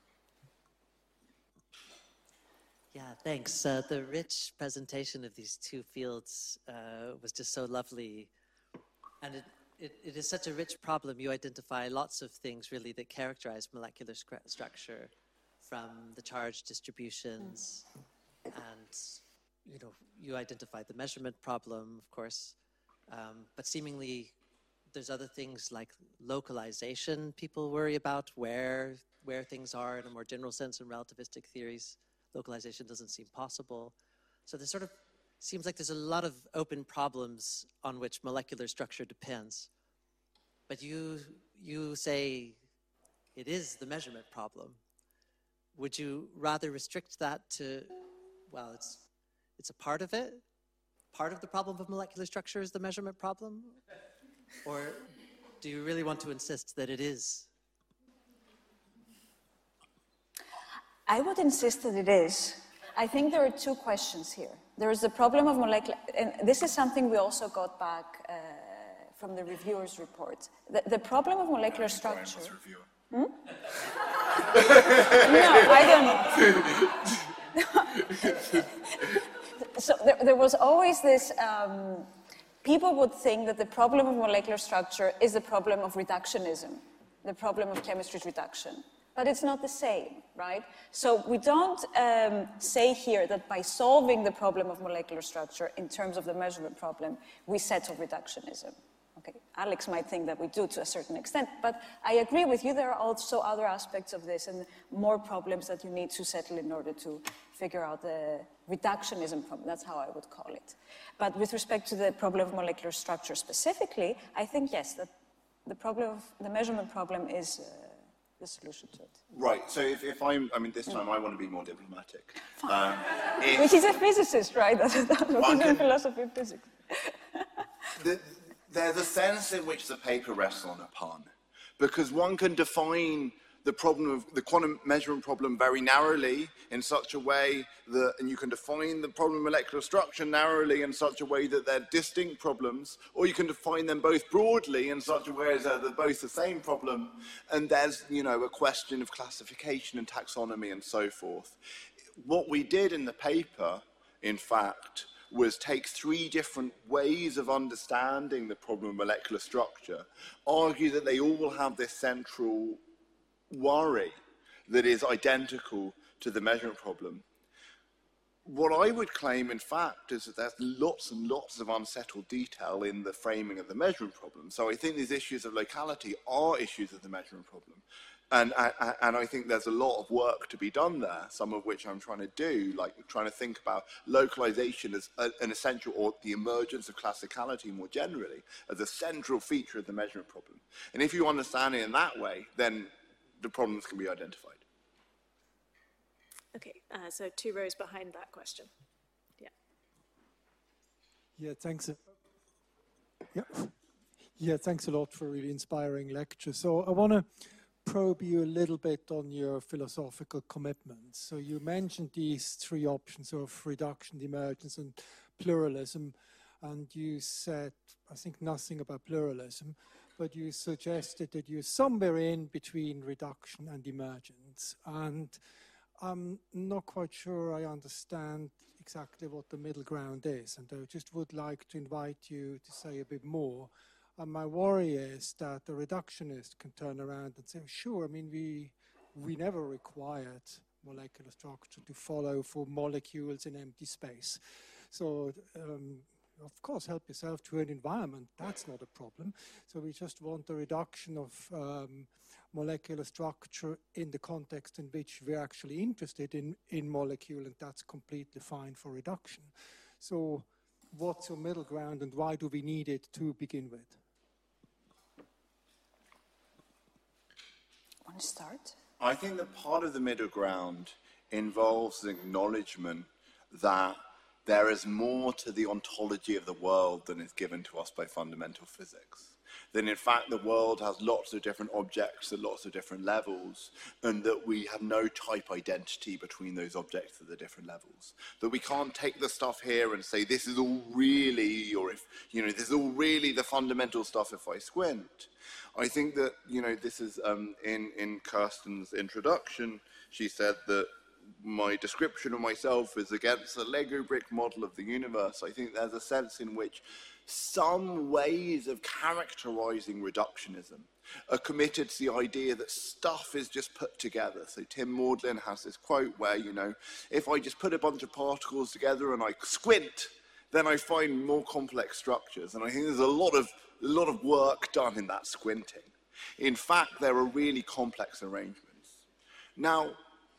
Yeah, thanks. Uh, the rich presentation of these two fields uh, was just so lovely. And it, it, it is such a rich problem. You identify lots of things, really, that characterize molecular structure, from the charge distributions. Mm. And, you know, you identify the measurement problem, of course. Um, but seemingly, there's other things like localization people worry about, where, where things are in a more general sense in relativistic theories. Localization doesn't seem possible. So there sort of seems like there's a lot of open problems on which molecular structure depends. But you, you say it is the measurement problem. Would you rather restrict that to, well, it's, it's a part of it? Part of the problem of molecular structure is the measurement problem? Or do you really want to insist that it is? I would insist that it is. I think there are two questions here. There is the problem of molecular, and this is something we also got back uh, from the reviewer's report. The, the problem of molecular structure. Hmm? No, I don't know. So there, there was always this, um, people would think that the problem of molecular structure is the problem of reductionism, the problem of chemistry's reduction. But it's not the same, right? So we don't um, say here that by solving the problem of molecular structure in terms of the measurement problem, we settle reductionism. Okay, Alex might think that we do to a certain extent, but I agree with you, there are also other aspects of this and more problems that you need to settle in order to figure out the reductionism problem. That's how I would call it. But with respect to the problem of molecular structure specifically, I think, yes, that the problem of the measurement problem is uh, the solution to it. Right, so if, if I'm, I mean, this time I want to be more diplomatic. Um, if, Which is a physicist, right? That's, that's what we do in philosophy of physics. the, there's a sense in which the paper rests on a pun, because one can define the problem of the quantum measurement problem very narrowly in such a way that, and you can define the problem of molecular structure narrowly in such a way that they're distinct problems, or you can define them both broadly in such a way as they're both the same problem, and there's, you know, a question of classification and taxonomy and so forth. What we did in the paper, in fact, was take three different ways of understanding the problem of molecular structure, argue that they all have this central worry that is identical to the measurement problem. What I would claim, in fact, is that there's lots and lots of unsettled detail in the framing of the measurement problem. So I think these issues of locality are issues of the measurement problem. And, and I think there's a lot of work to be done there, some of which I'm trying to do, like trying to think about localization as a, an essential, or the emergence of classicality more generally, as a central feature of the measurement problem. And if you understand it in that way, then the problems can be identified. Okay, uh, so two rows behind that question. Yeah. Yeah, thanks. Yeah. Yeah, thanks a lot for a really inspiring lecture. So I want to probe you a little bit on your philosophical commitments. So you mentioned these three options of reduction, emergence, and pluralism, and you said, I think, nothing about pluralism, but you suggested that you're somewhere in between reduction and emergence. And I'm not quite sure I understand exactly what the middle ground is, and I just would like to invite you to say a bit more. And my worry is that the reductionist can turn around and say, sure, I mean, we, we never required molecular structure to follow for molecules in empty space. So, um, of course, help yourself to an environment. That's not a problem. So we just want the reduction of um, molecular structure in the context in which we're actually interested in, in molecule, and that's completely fine for reduction. So what's your middle ground, and why do we need it to begin with? Want to start? I think that part of the middle ground involves the acknowledgement that there is more to the ontology of the world than is given to us by fundamental physics. That in fact the world has lots of different objects at lots of different levels, and that we have no type identity between those objects at the different levels. That we can't take the stuff here and say this is all really, or if, you know, this is all really the fundamental stuff if I squint. I think that, you know, this is um, in, in Kirsten's introduction, she said that my description of myself is against the Lego brick model of the universe. I think there's a sense in which some ways of characterizing reductionism are committed to the idea that stuff is just put together. So Tim Maudlin has this quote where, you know, if I just put a bunch of particles together and I squint, then I find more complex structures. And I think there's a lot of, a lot of work done in that squinting. In fact, there are really complex arrangements. Now,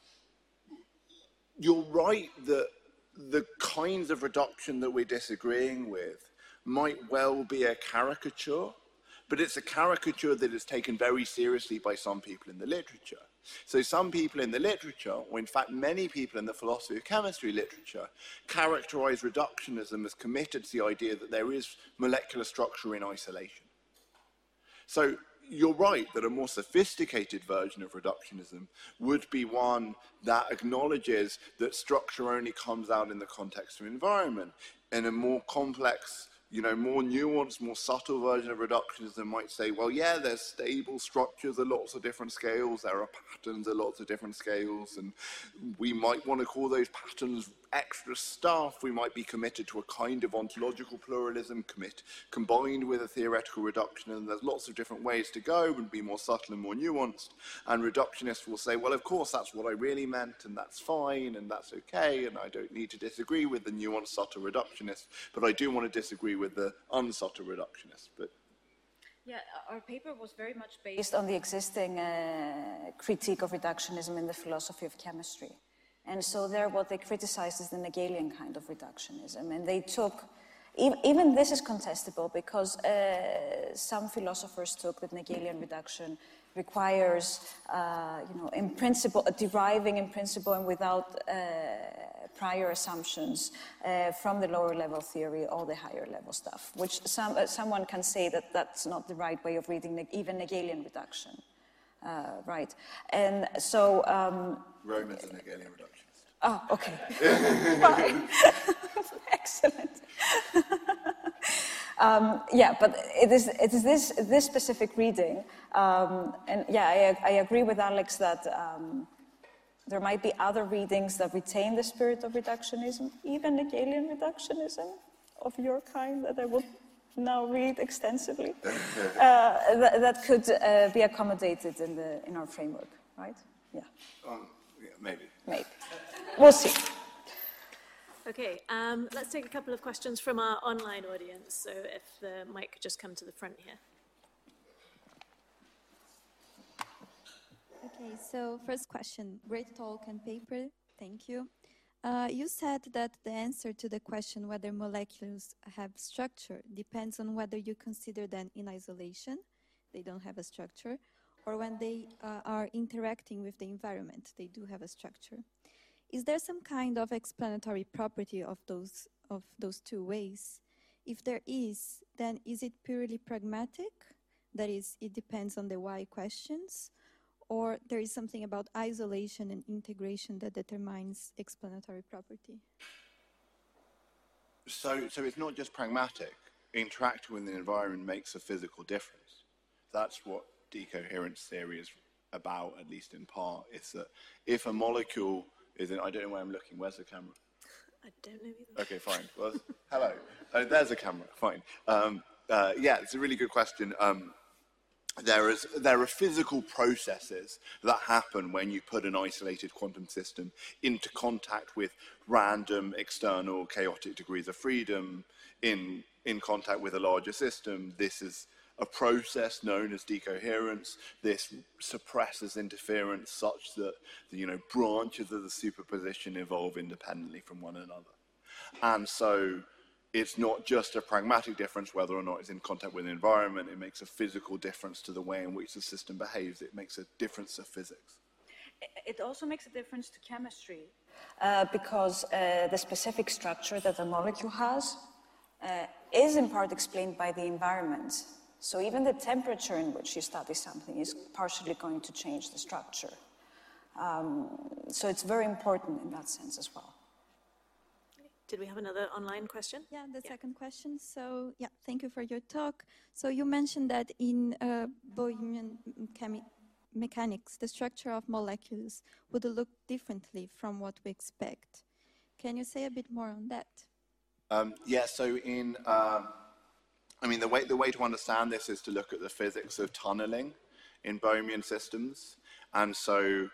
you're right that the kinds of reduction that we're disagreeing with might well be a caricature, but it's a caricature that is taken very seriously by some people in the literature. So some people in the literature, or in fact many people in the philosophy of chemistry literature, characterize reductionism as committed to the idea that there is molecular structure in isolation. So, you're right that a more sophisticated version of reductionism would be one that acknowledges that structure only comes out in the context of environment. And a more complex, you know, more nuanced, more subtle version of reductionism might say, well, yeah, there's stable structures at lots of different scales, there are patterns at lots of different scales, and we might want to call those patterns extra stuff. We might be committed to a kind of ontological pluralism, commit, combined with a theoretical reductionism. There's lots of different ways to go and be more subtle and more nuanced. And reductionists will say, well, of course, that's what I really meant, and that's fine, and that's okay, and I don't need to disagree with the nuanced, subtle reductionist, but I do want to disagree with the unsubtle reductionist. But yeah, our paper was very much based on the existing uh, critique of reductionism in the philosophy of chemistry. And so there what they criticized is the Hegelian kind of reductionism. And they took, even this is contestable because uh, some philosophers took that Hegelian reduction requires, uh, you know, in principle, uh, deriving in principle and without uh, prior assumptions uh, from the lower level theory all the higher level stuff, which some, uh, someone can say that that's not the right way of reading even Hegelian reduction. Uh, right, and so... Um, Rome is an Hegelian reductionist. Oh, okay. Fine. Excellent. um, yeah, but it is, it is this, this specific reading, um, and yeah, I, I agree with Alex that um, there might be other readings that retain the spirit of reductionism, even Hegelian reductionism of your kind that I would now read extensively, uh, that, that could uh, be accommodated in, the, in our framework, right? Yeah. Um, yeah, maybe. Maybe. We'll see. Okay, um, let's take a couple of questions from our online audience. So if the mic could just come to the front here. Okay, so first question. Great talk and paper. Thank you. Uh, you said that the answer to the question whether molecules have structure depends on whether you consider them in isolation, they don't have a structure, or when they uh, are interacting with the environment, they do have a structure. Is there some kind of explanatory property of those, of those two ways? If there is, then is it purely pragmatic? That is, it depends on the why questions, or there is something about isolation and integration that determines explanatory property? So, so it's not just pragmatic. Interacting with the environment makes a physical difference. That's what decoherence theory is about, at least in part. It's that if a molecule is in, I don't know where I'm looking, where's the camera? I don't know either. Okay, fine. Well, hello. Oh, there's a camera, fine. Um, uh, yeah, it's a really good question. Um, There, is, there are physical processes that happen when you put an isolated quantum system into contact with random, external, chaotic degrees of freedom in, in contact with a larger system. This is a process known as decoherence. This suppresses interference such that the, you know, branches of the superposition evolve independently from one another. And so it's not just a pragmatic difference whether or not it's in contact with the environment. It makes a physical difference to the way in which the system behaves. It makes a difference of physics. It also makes a difference to chemistry uh, because uh, the specific structure that a molecule has uh, is in part explained by the environment. So even the temperature in which you study something is partially going to change the structure. Um, so it's very important in that sense as well. Did we have another online question? Yeah, the yeah. second question. So, yeah, thank you for your talk. So you mentioned that in uh, Bohemian mechanics, the structure of molecules would look differently from what we expect. Can you say a bit more on that? Um, yeah, so in, um, I mean, the way, the way to understand this is to look at the physics of tunneling in Bohemian systems. And so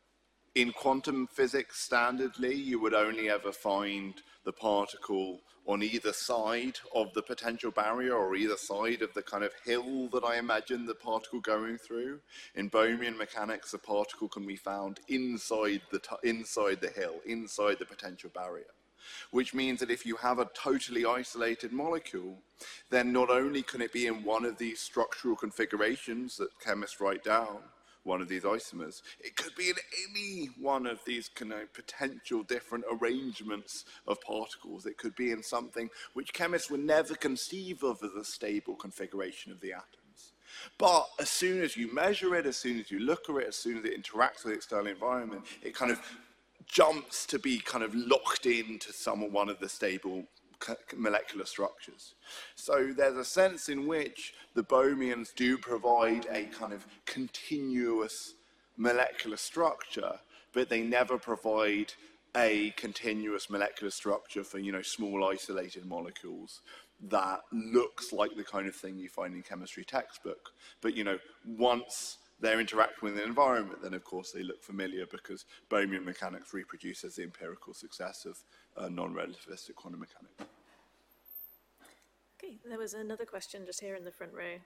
in quantum physics, standardly, you would only ever find the particle on either side of the potential barrier or either side of the kind of hill that I imagine the particle going through. In Bohemian mechanics, the particle can be found inside the, inside the hill, inside the potential barrier. Which means that if you have a totally isolated molecule, then not only can it be in one of these structural configurations that chemists write down, one of these isomers, it could be in any one of these kind of potential different arrangements of particles. It could be in something which chemists would never conceive of as a stable configuration of the atoms. But as soon as you measure it, as soon as you look at it, as soon as it interacts with the external environment, it kind of jumps to be kind of locked into some one of the stable molecular structures. So there's a sense in which the bohmians do provide a kind of continuous molecular structure, but they never provide a continuous molecular structure for, you know, small isolated molecules that looks like the kind of thing you find in chemistry textbook. But, you know, once they're interacting with the environment, then of course they look familiar, because Bohmian mechanics reproduces the empirical success of uh, non-relativistic quantum mechanics. Okay, there was another question just here in the front row.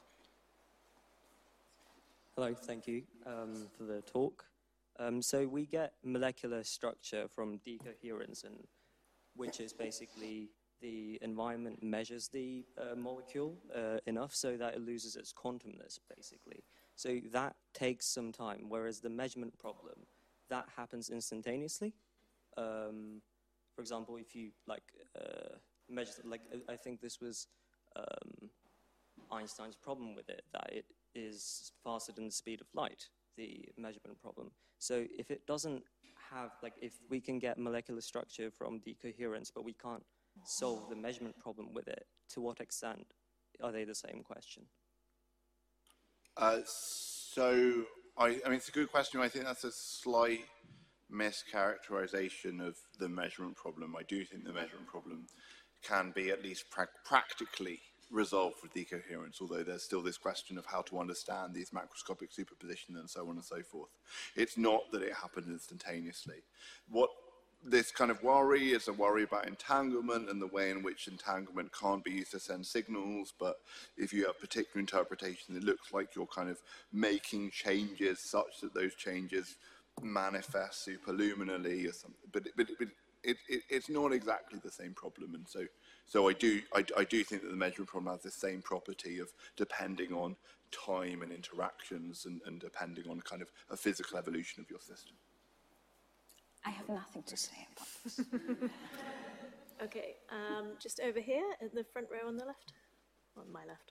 Hello, thank you um, for the talk. Um, so we get molecular structure from decoherence, and which is basically the environment measures the uh, molecule uh, enough so that it loses its quantumness, basically. So that takes some time, whereas the measurement problem, that happens instantaneously. Um, for example, if you like uh, measure, like I think this was um, Einstein's problem with it, that it is faster than the speed of light, the measurement problem. So if it doesn't have, like if we can get molecular structure from decoherence, but we can't solve the measurement problem with it, to what extent are they the same question? Uh, so, I, I mean, it's a good question. I think that's a slight mischaracterization of the measurement problem. I do think the measurement problem can be at least pra practically resolved with decoherence, although there's still this question of how to understand these macroscopic superpositions and so on and so forth. It's not that it happened instantaneously. What this kind of worry is a worry about entanglement and the way in which entanglement can't be used to send signals, but if you have particular interpretation, it looks like you're kind of making changes such that those changes manifest superluminally or something. But, but, but it, it, it's not exactly the same problem, and so so I do I, I do think that the measurement problem has the same property of depending on time and interactions and, and depending on kind of a physical evolution of your system. I have nothing to say about this. Okay, um, just over here in the front row on the left, on my left.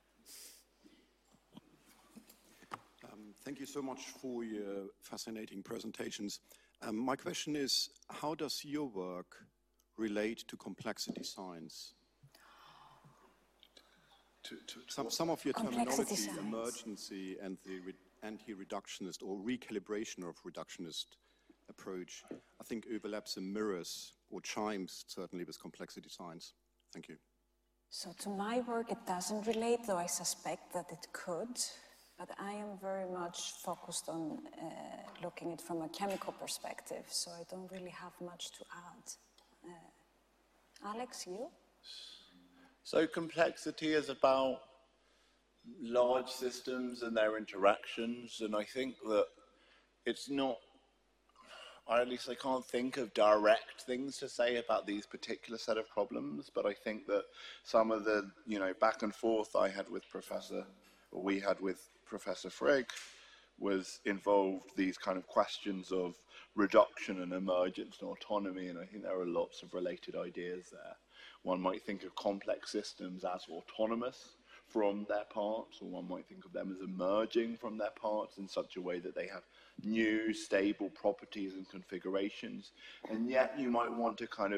Um, thank you so much for your fascinating presentations. Um, my question is, how does your work relate to complexity science? To, to, some, some of your terminology, science. Emergency and the re anti-reductionist or recalibration of reductionist approach, I think overlaps and mirrors or chimes certainly with complexity science. Thank you. So to my work it doesn't relate, though I suspect that it could, but I am very much focused on uh, looking at it from a chemical perspective, so I don't really have much to add. Uh, Alex, you? So complexity is about large systems and their interactions, and I think that it's not, or at least I can't think of direct things to say about these particular set of problems, but I think that some of the, you know, back and forth I had with Professor, or we had with Professor Frigg, was involved these kind of questions of reduction and emergence and autonomy, and I think there are lots of related ideas there. One might think of complex systems as autonomous from their parts, or one might think of them as emerging from their parts in such a way that they have new stable properties and configurations, and yet you might want to kind of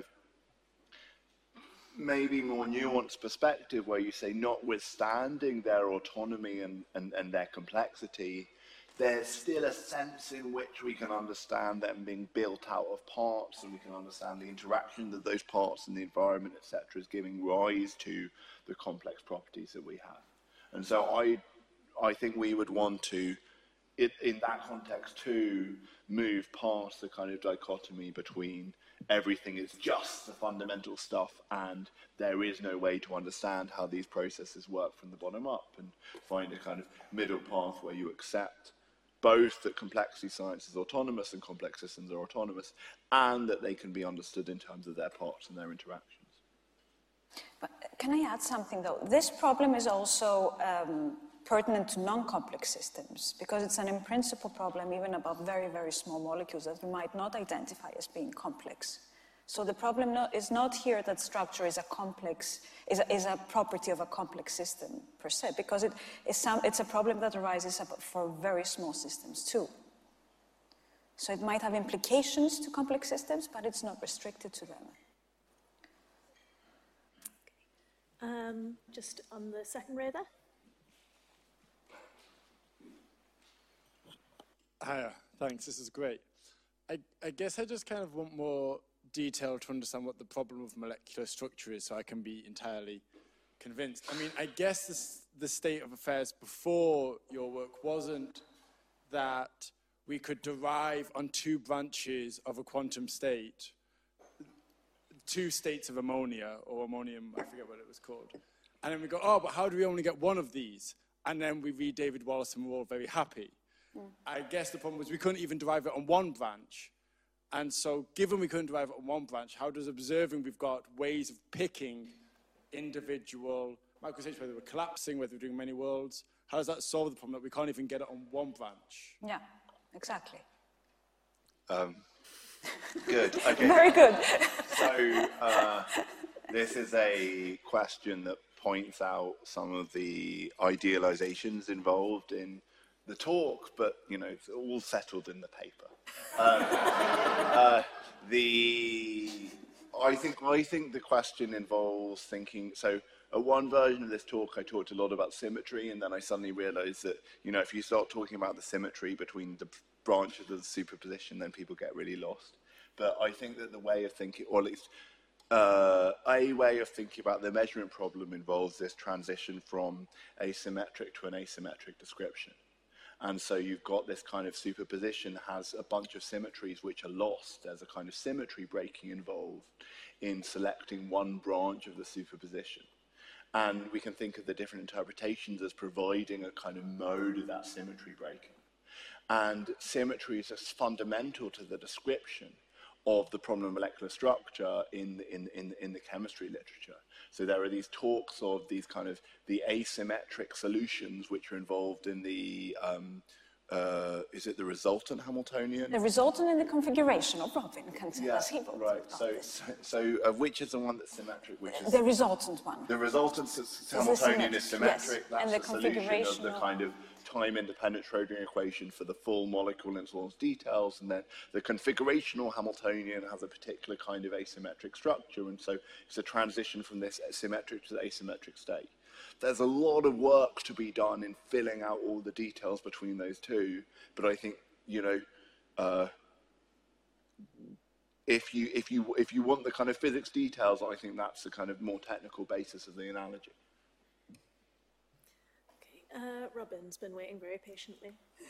maybe more nuanced perspective where you say, notwithstanding their autonomy and, and, and their complexity, there's still a sense in which we can understand them being built out of parts, and we can understand the interaction that those parts and the environment, et cetera, is giving rise to the complex properties that we have. And so I, I think we would want to, it, in that context too, move past the kind of dichotomy between everything is just the fundamental stuff and there is no way to understand how these processes work from the bottom up, and find a kind of middle path where you accept both that complexity science is autonomous and complex systems are autonomous, and that they can be understood in terms of their parts and their interactions. But can I add something though? This problem is also um, pertinent to non-complex systems, because it's an in-principle problem even about very, very small molecules that we might not identify as being complex. So the problem no, is not here that structure is a complex, is a, is a property of a complex system per se, because it is some, it's a problem that arises for very small systems too. So it might have implications to complex systems, but it's not restricted to them. Um, just on the second row there. Hiya, thanks, this is great. I, I guess I just kind of want more detail to understand what the problem of molecular structure is so I can be entirely convinced. I mean, I guess this, the state of affairs before your work wasn't that we could derive on two branches of a quantum state, two states of ammonia, or ammonium, I forget what it was called. And then we go, oh, but how do we only get one of these? And then we read David Wallace and we're all very happy. Mm. I guess the problem was we couldn't even derive it on one branch. And so given we couldn't derive it on one branch, how does observing we've got ways of picking individual microstates, whether we're collapsing, whether we're doing many worlds, how does that solve the problem that we can't even get it on one branch? Yeah, exactly. Um, good, okay. Very good. So uh, this is a question that points out some of the idealizations involved in the talk, but, you know, it's all settled in the paper. Um, uh, the, I think, I think the question involves thinking, so at one version of this talk, I talked a lot about symmetry, and then I suddenly realized that, you know, if you start talking about the symmetry between the branches of the superposition, then people get really lost. But I think that the way of thinking, or at least uh, a way of thinking about the measurement problem involves this transition from asymmetric to an asymmetric description. And so you've got this kind of superposition has a bunch of symmetries which are lost. There's a kind of symmetry breaking involved in selecting one branch of the superposition. And we can think of the different interpretations as providing a kind of mode of that symmetry breaking. And symmetry is just fundamental to the description of the problem of molecular structure in, in, in, in the chemistry literature. So there are these talks of these kind of the asymmetric solutions which are involved in the, um, uh, is it the resultant Hamiltonian? The resultant in the configuration of Robin can tell yeah, us he will right. So, so, so uh, which is the one that's symmetric? Which is the resultant one. The resultant Hamiltonian is symmetric. Yes. That's and the, the solution of the kind of time-independent Schrodinger equation for the full molecule in all its details, and then the configurational Hamiltonian has a particular kind of asymmetric structure, and so it's a transition from this symmetric to the asymmetric state. There's a lot of work to be done in filling out all the details between those two, but I think, you know, uh, if you if you if you want the kind of physics details, I think that's the kind of more technical basis of the analogy. Uh, Robin's been waiting very patiently.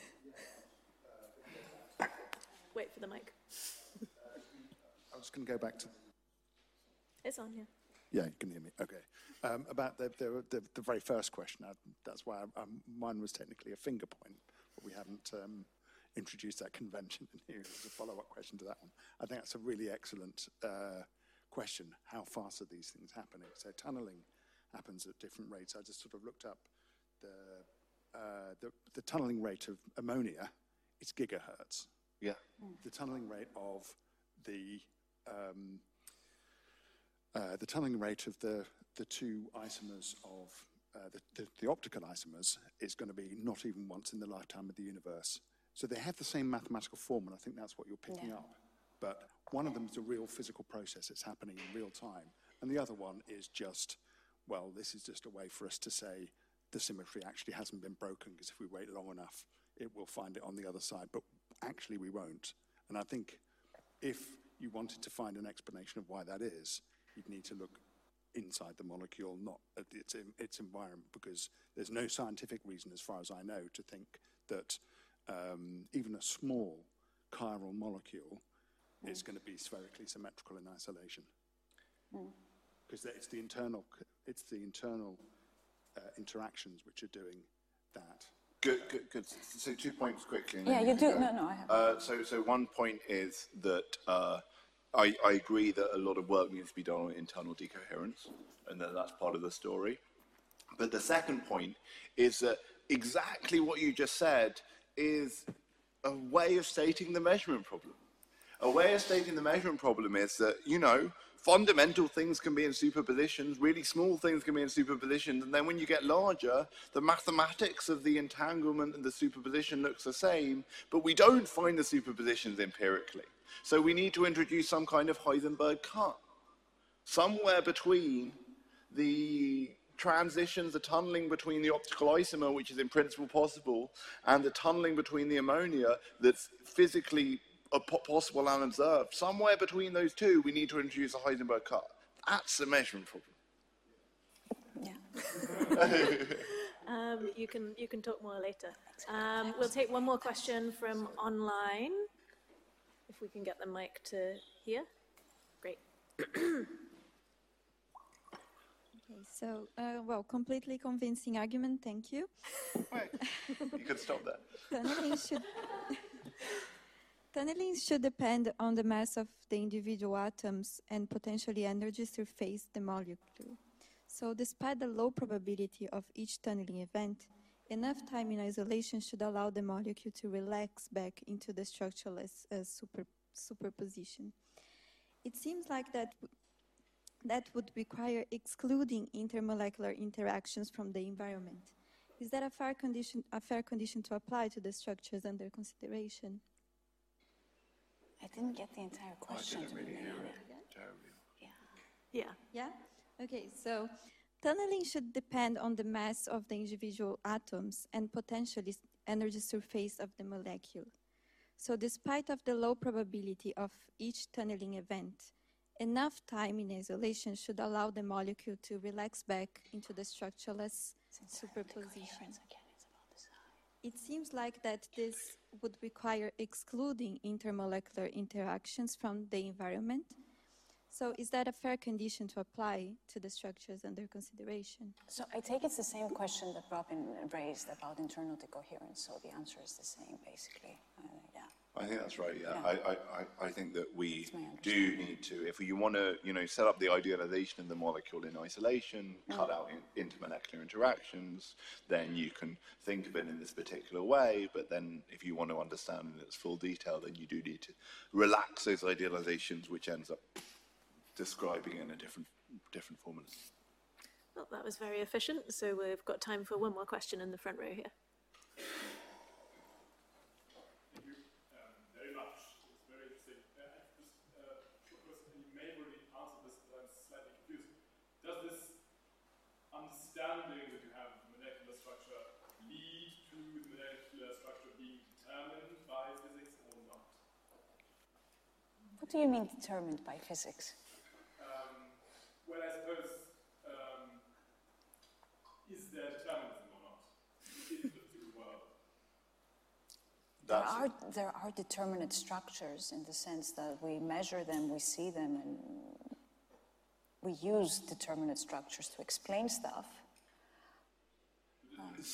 Wait for the mic. I'm just going to go back to... It's on, yeah. Yeah, you can hear me. Okay. Um, about the, the, the, the very first question, I, that's why I, um, mine was technically a finger point, but we haven't um, introduced that convention in here as a follow-up question to that one. I think that's a really excellent uh, question. How fast are these things happening? So tunneling happens at different rates. I just sort of looked up The, uh, the, the tunneling rate of ammonia, it's gigahertz. Yeah. Mm. The tunneling rate of the um, uh, the tunneling rate of the the two isomers of uh, the, the the optical isomers is going to be not even once in the lifetime of the universe. So they have the same mathematical form, and I think that's what you're picking yeah. up. But one of them is a real physical process; it's happening in real time, and the other one is just, well, this is just a way for us to say the symmetry actually hasn't been broken, because if we wait long enough, it will find it on the other side, but actually we won't. And I think if you wanted to find an explanation of why that is, you'd need to look inside the molecule, not at its, its environment, because there's no scientific reason, as far as I know, to think that um, even a small chiral molecule mm. is going to be spherically symmetrical in isolation. Because mm. it's the internal, it's the internal Uh, interactions which are doing that. Good, good, good. So two points quickly. Yeah, you do. Go. No, no, I have. Uh, so, so one point is that uh, I, I agree that a lot of work needs to be done on internal decoherence, and that that's part of the story. But the second point is that exactly what you just said is a way of stating the measurement problem. a way of stating the measurement problem is that, you know, fundamental things can be in superpositions, really small things can be in superpositions, and then when you get larger, the mathematics of the entanglement and the superposition looks the same, but we don't find the superpositions empirically. So we need to introduce some kind of Heisenberg cut, somewhere between the transitions, the tunneling between the optical isomer, which is in principle possible, and the tunneling between the ammonia that's physically possible and observed. Somewhere between those two, we need to introduce a Heisenberg cut. That's the measurement problem. Yeah. um, you can you can talk more later. Um, we'll take one more question from online, if we can get the mic to here. Great. Okay, so, uh, well, completely convincing argument, thank you. Wait, you can stop that. Tunneling should, tunneling should depend on the mass of the individual atoms and potentially energy surface the molecule. So despite the low probability of each tunneling event, enough time in isolation should allow the molecule to relax back into the structureless uh, super, superposition. It seems like that that would require excluding intermolecular interactions from the environment. Is that a fair condition, a fair condition to apply to the structures under consideration? I didn't get the entire question. I didn't really hear it. Terribly. Yeah. Yeah? Okay, so tunneling should depend on the mass of the individual atoms and potentially energy surface of the molecule. So despite of the low probability of each tunneling event, enough time in isolation should allow the molecule to relax back into the structureless superposition. It seems like that this would require excluding intermolecular interactions from the environment. So is that a fair condition to apply to the structures under consideration? So I take it's the same question that Robin raised about internal decoherence. So the answer is the same, basically. Uh, yeah. I think that's right, yeah. Yeah. I, I, I think that we do need to, if you want to, you know, set up the idealization of the molecule in isolation, mm. cut out in, intermolecular interactions, then you can think of it in this particular way, but then if you want to understand in its full detail, then you do need to relax those idealizations, which ends up describing in a different, different formula. Well, that was very efficient, so we've got time for one more question in the front row here. Understanding that you have molecular structure lead to the molecular structure being determined by physics or not? What do you mean determined by physics? Um, well, I suppose, um, is there determinism or not in the physical world? There are, there are determinate structures in the sense that we measure them, we see them, and we use determinate structures to explain stuff. Um,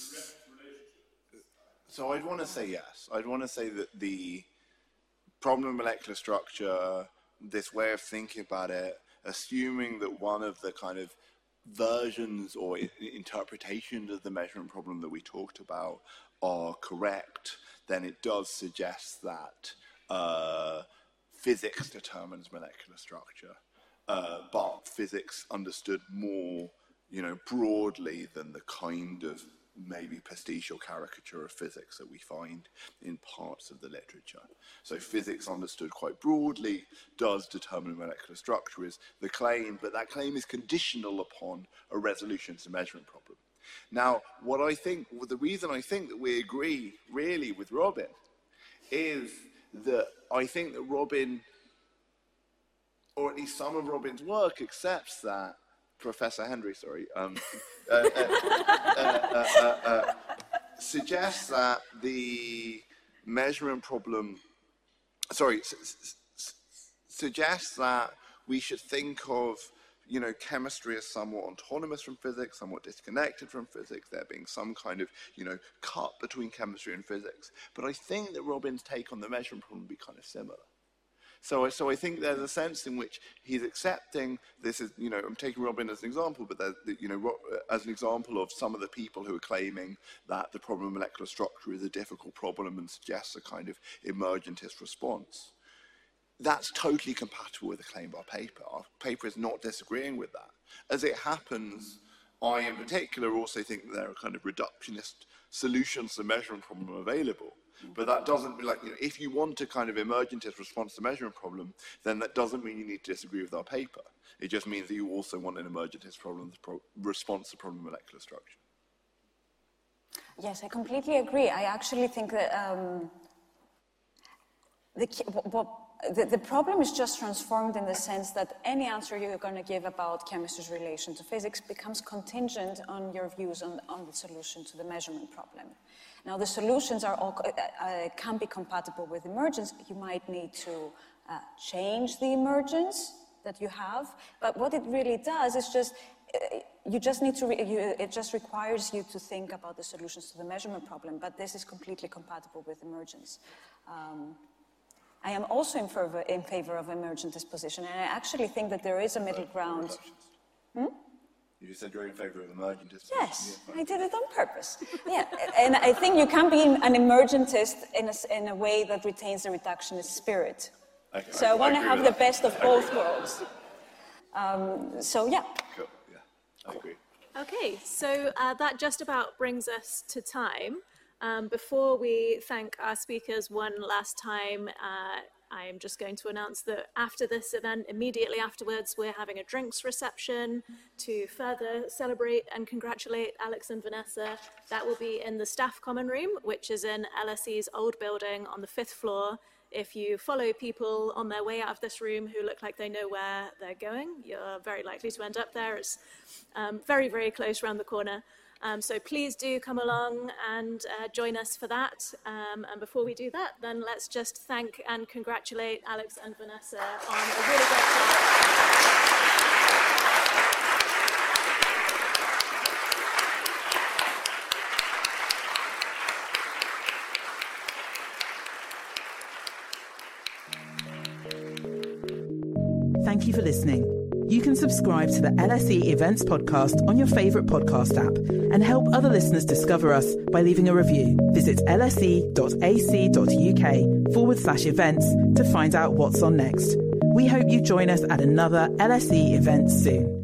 so I'd want to say yes. I'd want to say that the problem of molecular structure, this way of thinking about it, assuming that one of the kind of versions or I- interpretations of the measurement problem that we talked about are correct, then it does suggest that uh, physics determines molecular structure. Uh, but physics understood more, you know, broadly than the kind of maybe pastiche or caricature of physics that we find in parts of the literature. So physics understood quite broadly does determine molecular structure is the claim, but that claim is conditional upon a resolution to the measurement problem. Now, what I think, well, the reason I think that we agree really with Robin is that I think that Robin, or at least some of Robin's work, accepts that, Professor Henry, sorry, um, uh, uh, uh, uh, uh, uh, suggests that the measurement problem, sorry, s- s- s- suggests that we should think of, you know, chemistry as somewhat autonomous from physics, somewhat disconnected from physics, there being some kind of, you know, cut between chemistry and physics. But I think that Robin's take on the measurement problem would be kind of similar. So, so I think there's a sense in which he's accepting this is, you know, I'm taking Robin as an example, but there's, you know, as an example of some of the people who are claiming that the problem of molecular structure is a difficult problem and suggests a kind of emergentist response. that's totally compatible with the claim of our paper. Our paper is not disagreeing with that. As it happens, I in particular also think that there are kind of reductionist solutions to the measurement problem available. But that doesn't mean, like, you know, if you want a kind of emergentist response to the measurement problem, then that doesn't mean you need to disagree with our paper. It just means that you also want an emergentist problem pro response to problem molecular structure. Yes, I completely agree. I actually think that um, the, what, the, the problem is just transformed in the sense that any answer you're going to give about chemistry's relation to physics becomes contingent on your views on, on the solution to the measurement problem. Now, the solutions are all, uh, can be compatible with emergence. You might need to uh, change the emergence that you have, but what it really does is just, uh, you just need to, re you, it just requires you to think about the solutions to the measurement problem, but this is completely compatible with emergence. Um, I am also in favor, in favor of emergentist position, and I actually think that there is a middle ground. Hmm? You said you're in favor of emergentist. Yes, I did it on purpose. Yeah, and I think you can be an emergentist in a, in a way that retains the reductionist spirit. Okay, so I, I want to I have the best of both worlds. Um, so yeah. Cool. Yeah, I agree. Okay, so uh, that just about brings us to time. Um, before we thank our speakers one last time, uh, I am just going to announce that after this event, immediately afterwards, we're having a drinks reception to further celebrate and congratulate Alex and Vanessa. That will be in the staff common room, which is in L S E's old building on the fifth floor. If you follow people on their way out of this room who look like they know where they're going, you're very likely to end up there. It's um, very, very close around the corner. Um, so please do come along and uh, join us for that. Um, and before we do that, then let's just thank and congratulate Alex and Vanessa on a really great job. Thank you for listening. You can subscribe to the L S E Events podcast on your favourite podcast app and help other listeners discover us by leaving a review. Visit lse.ac.uk forward slash events to find out what's on next. We hope you join us at another L S E event soon.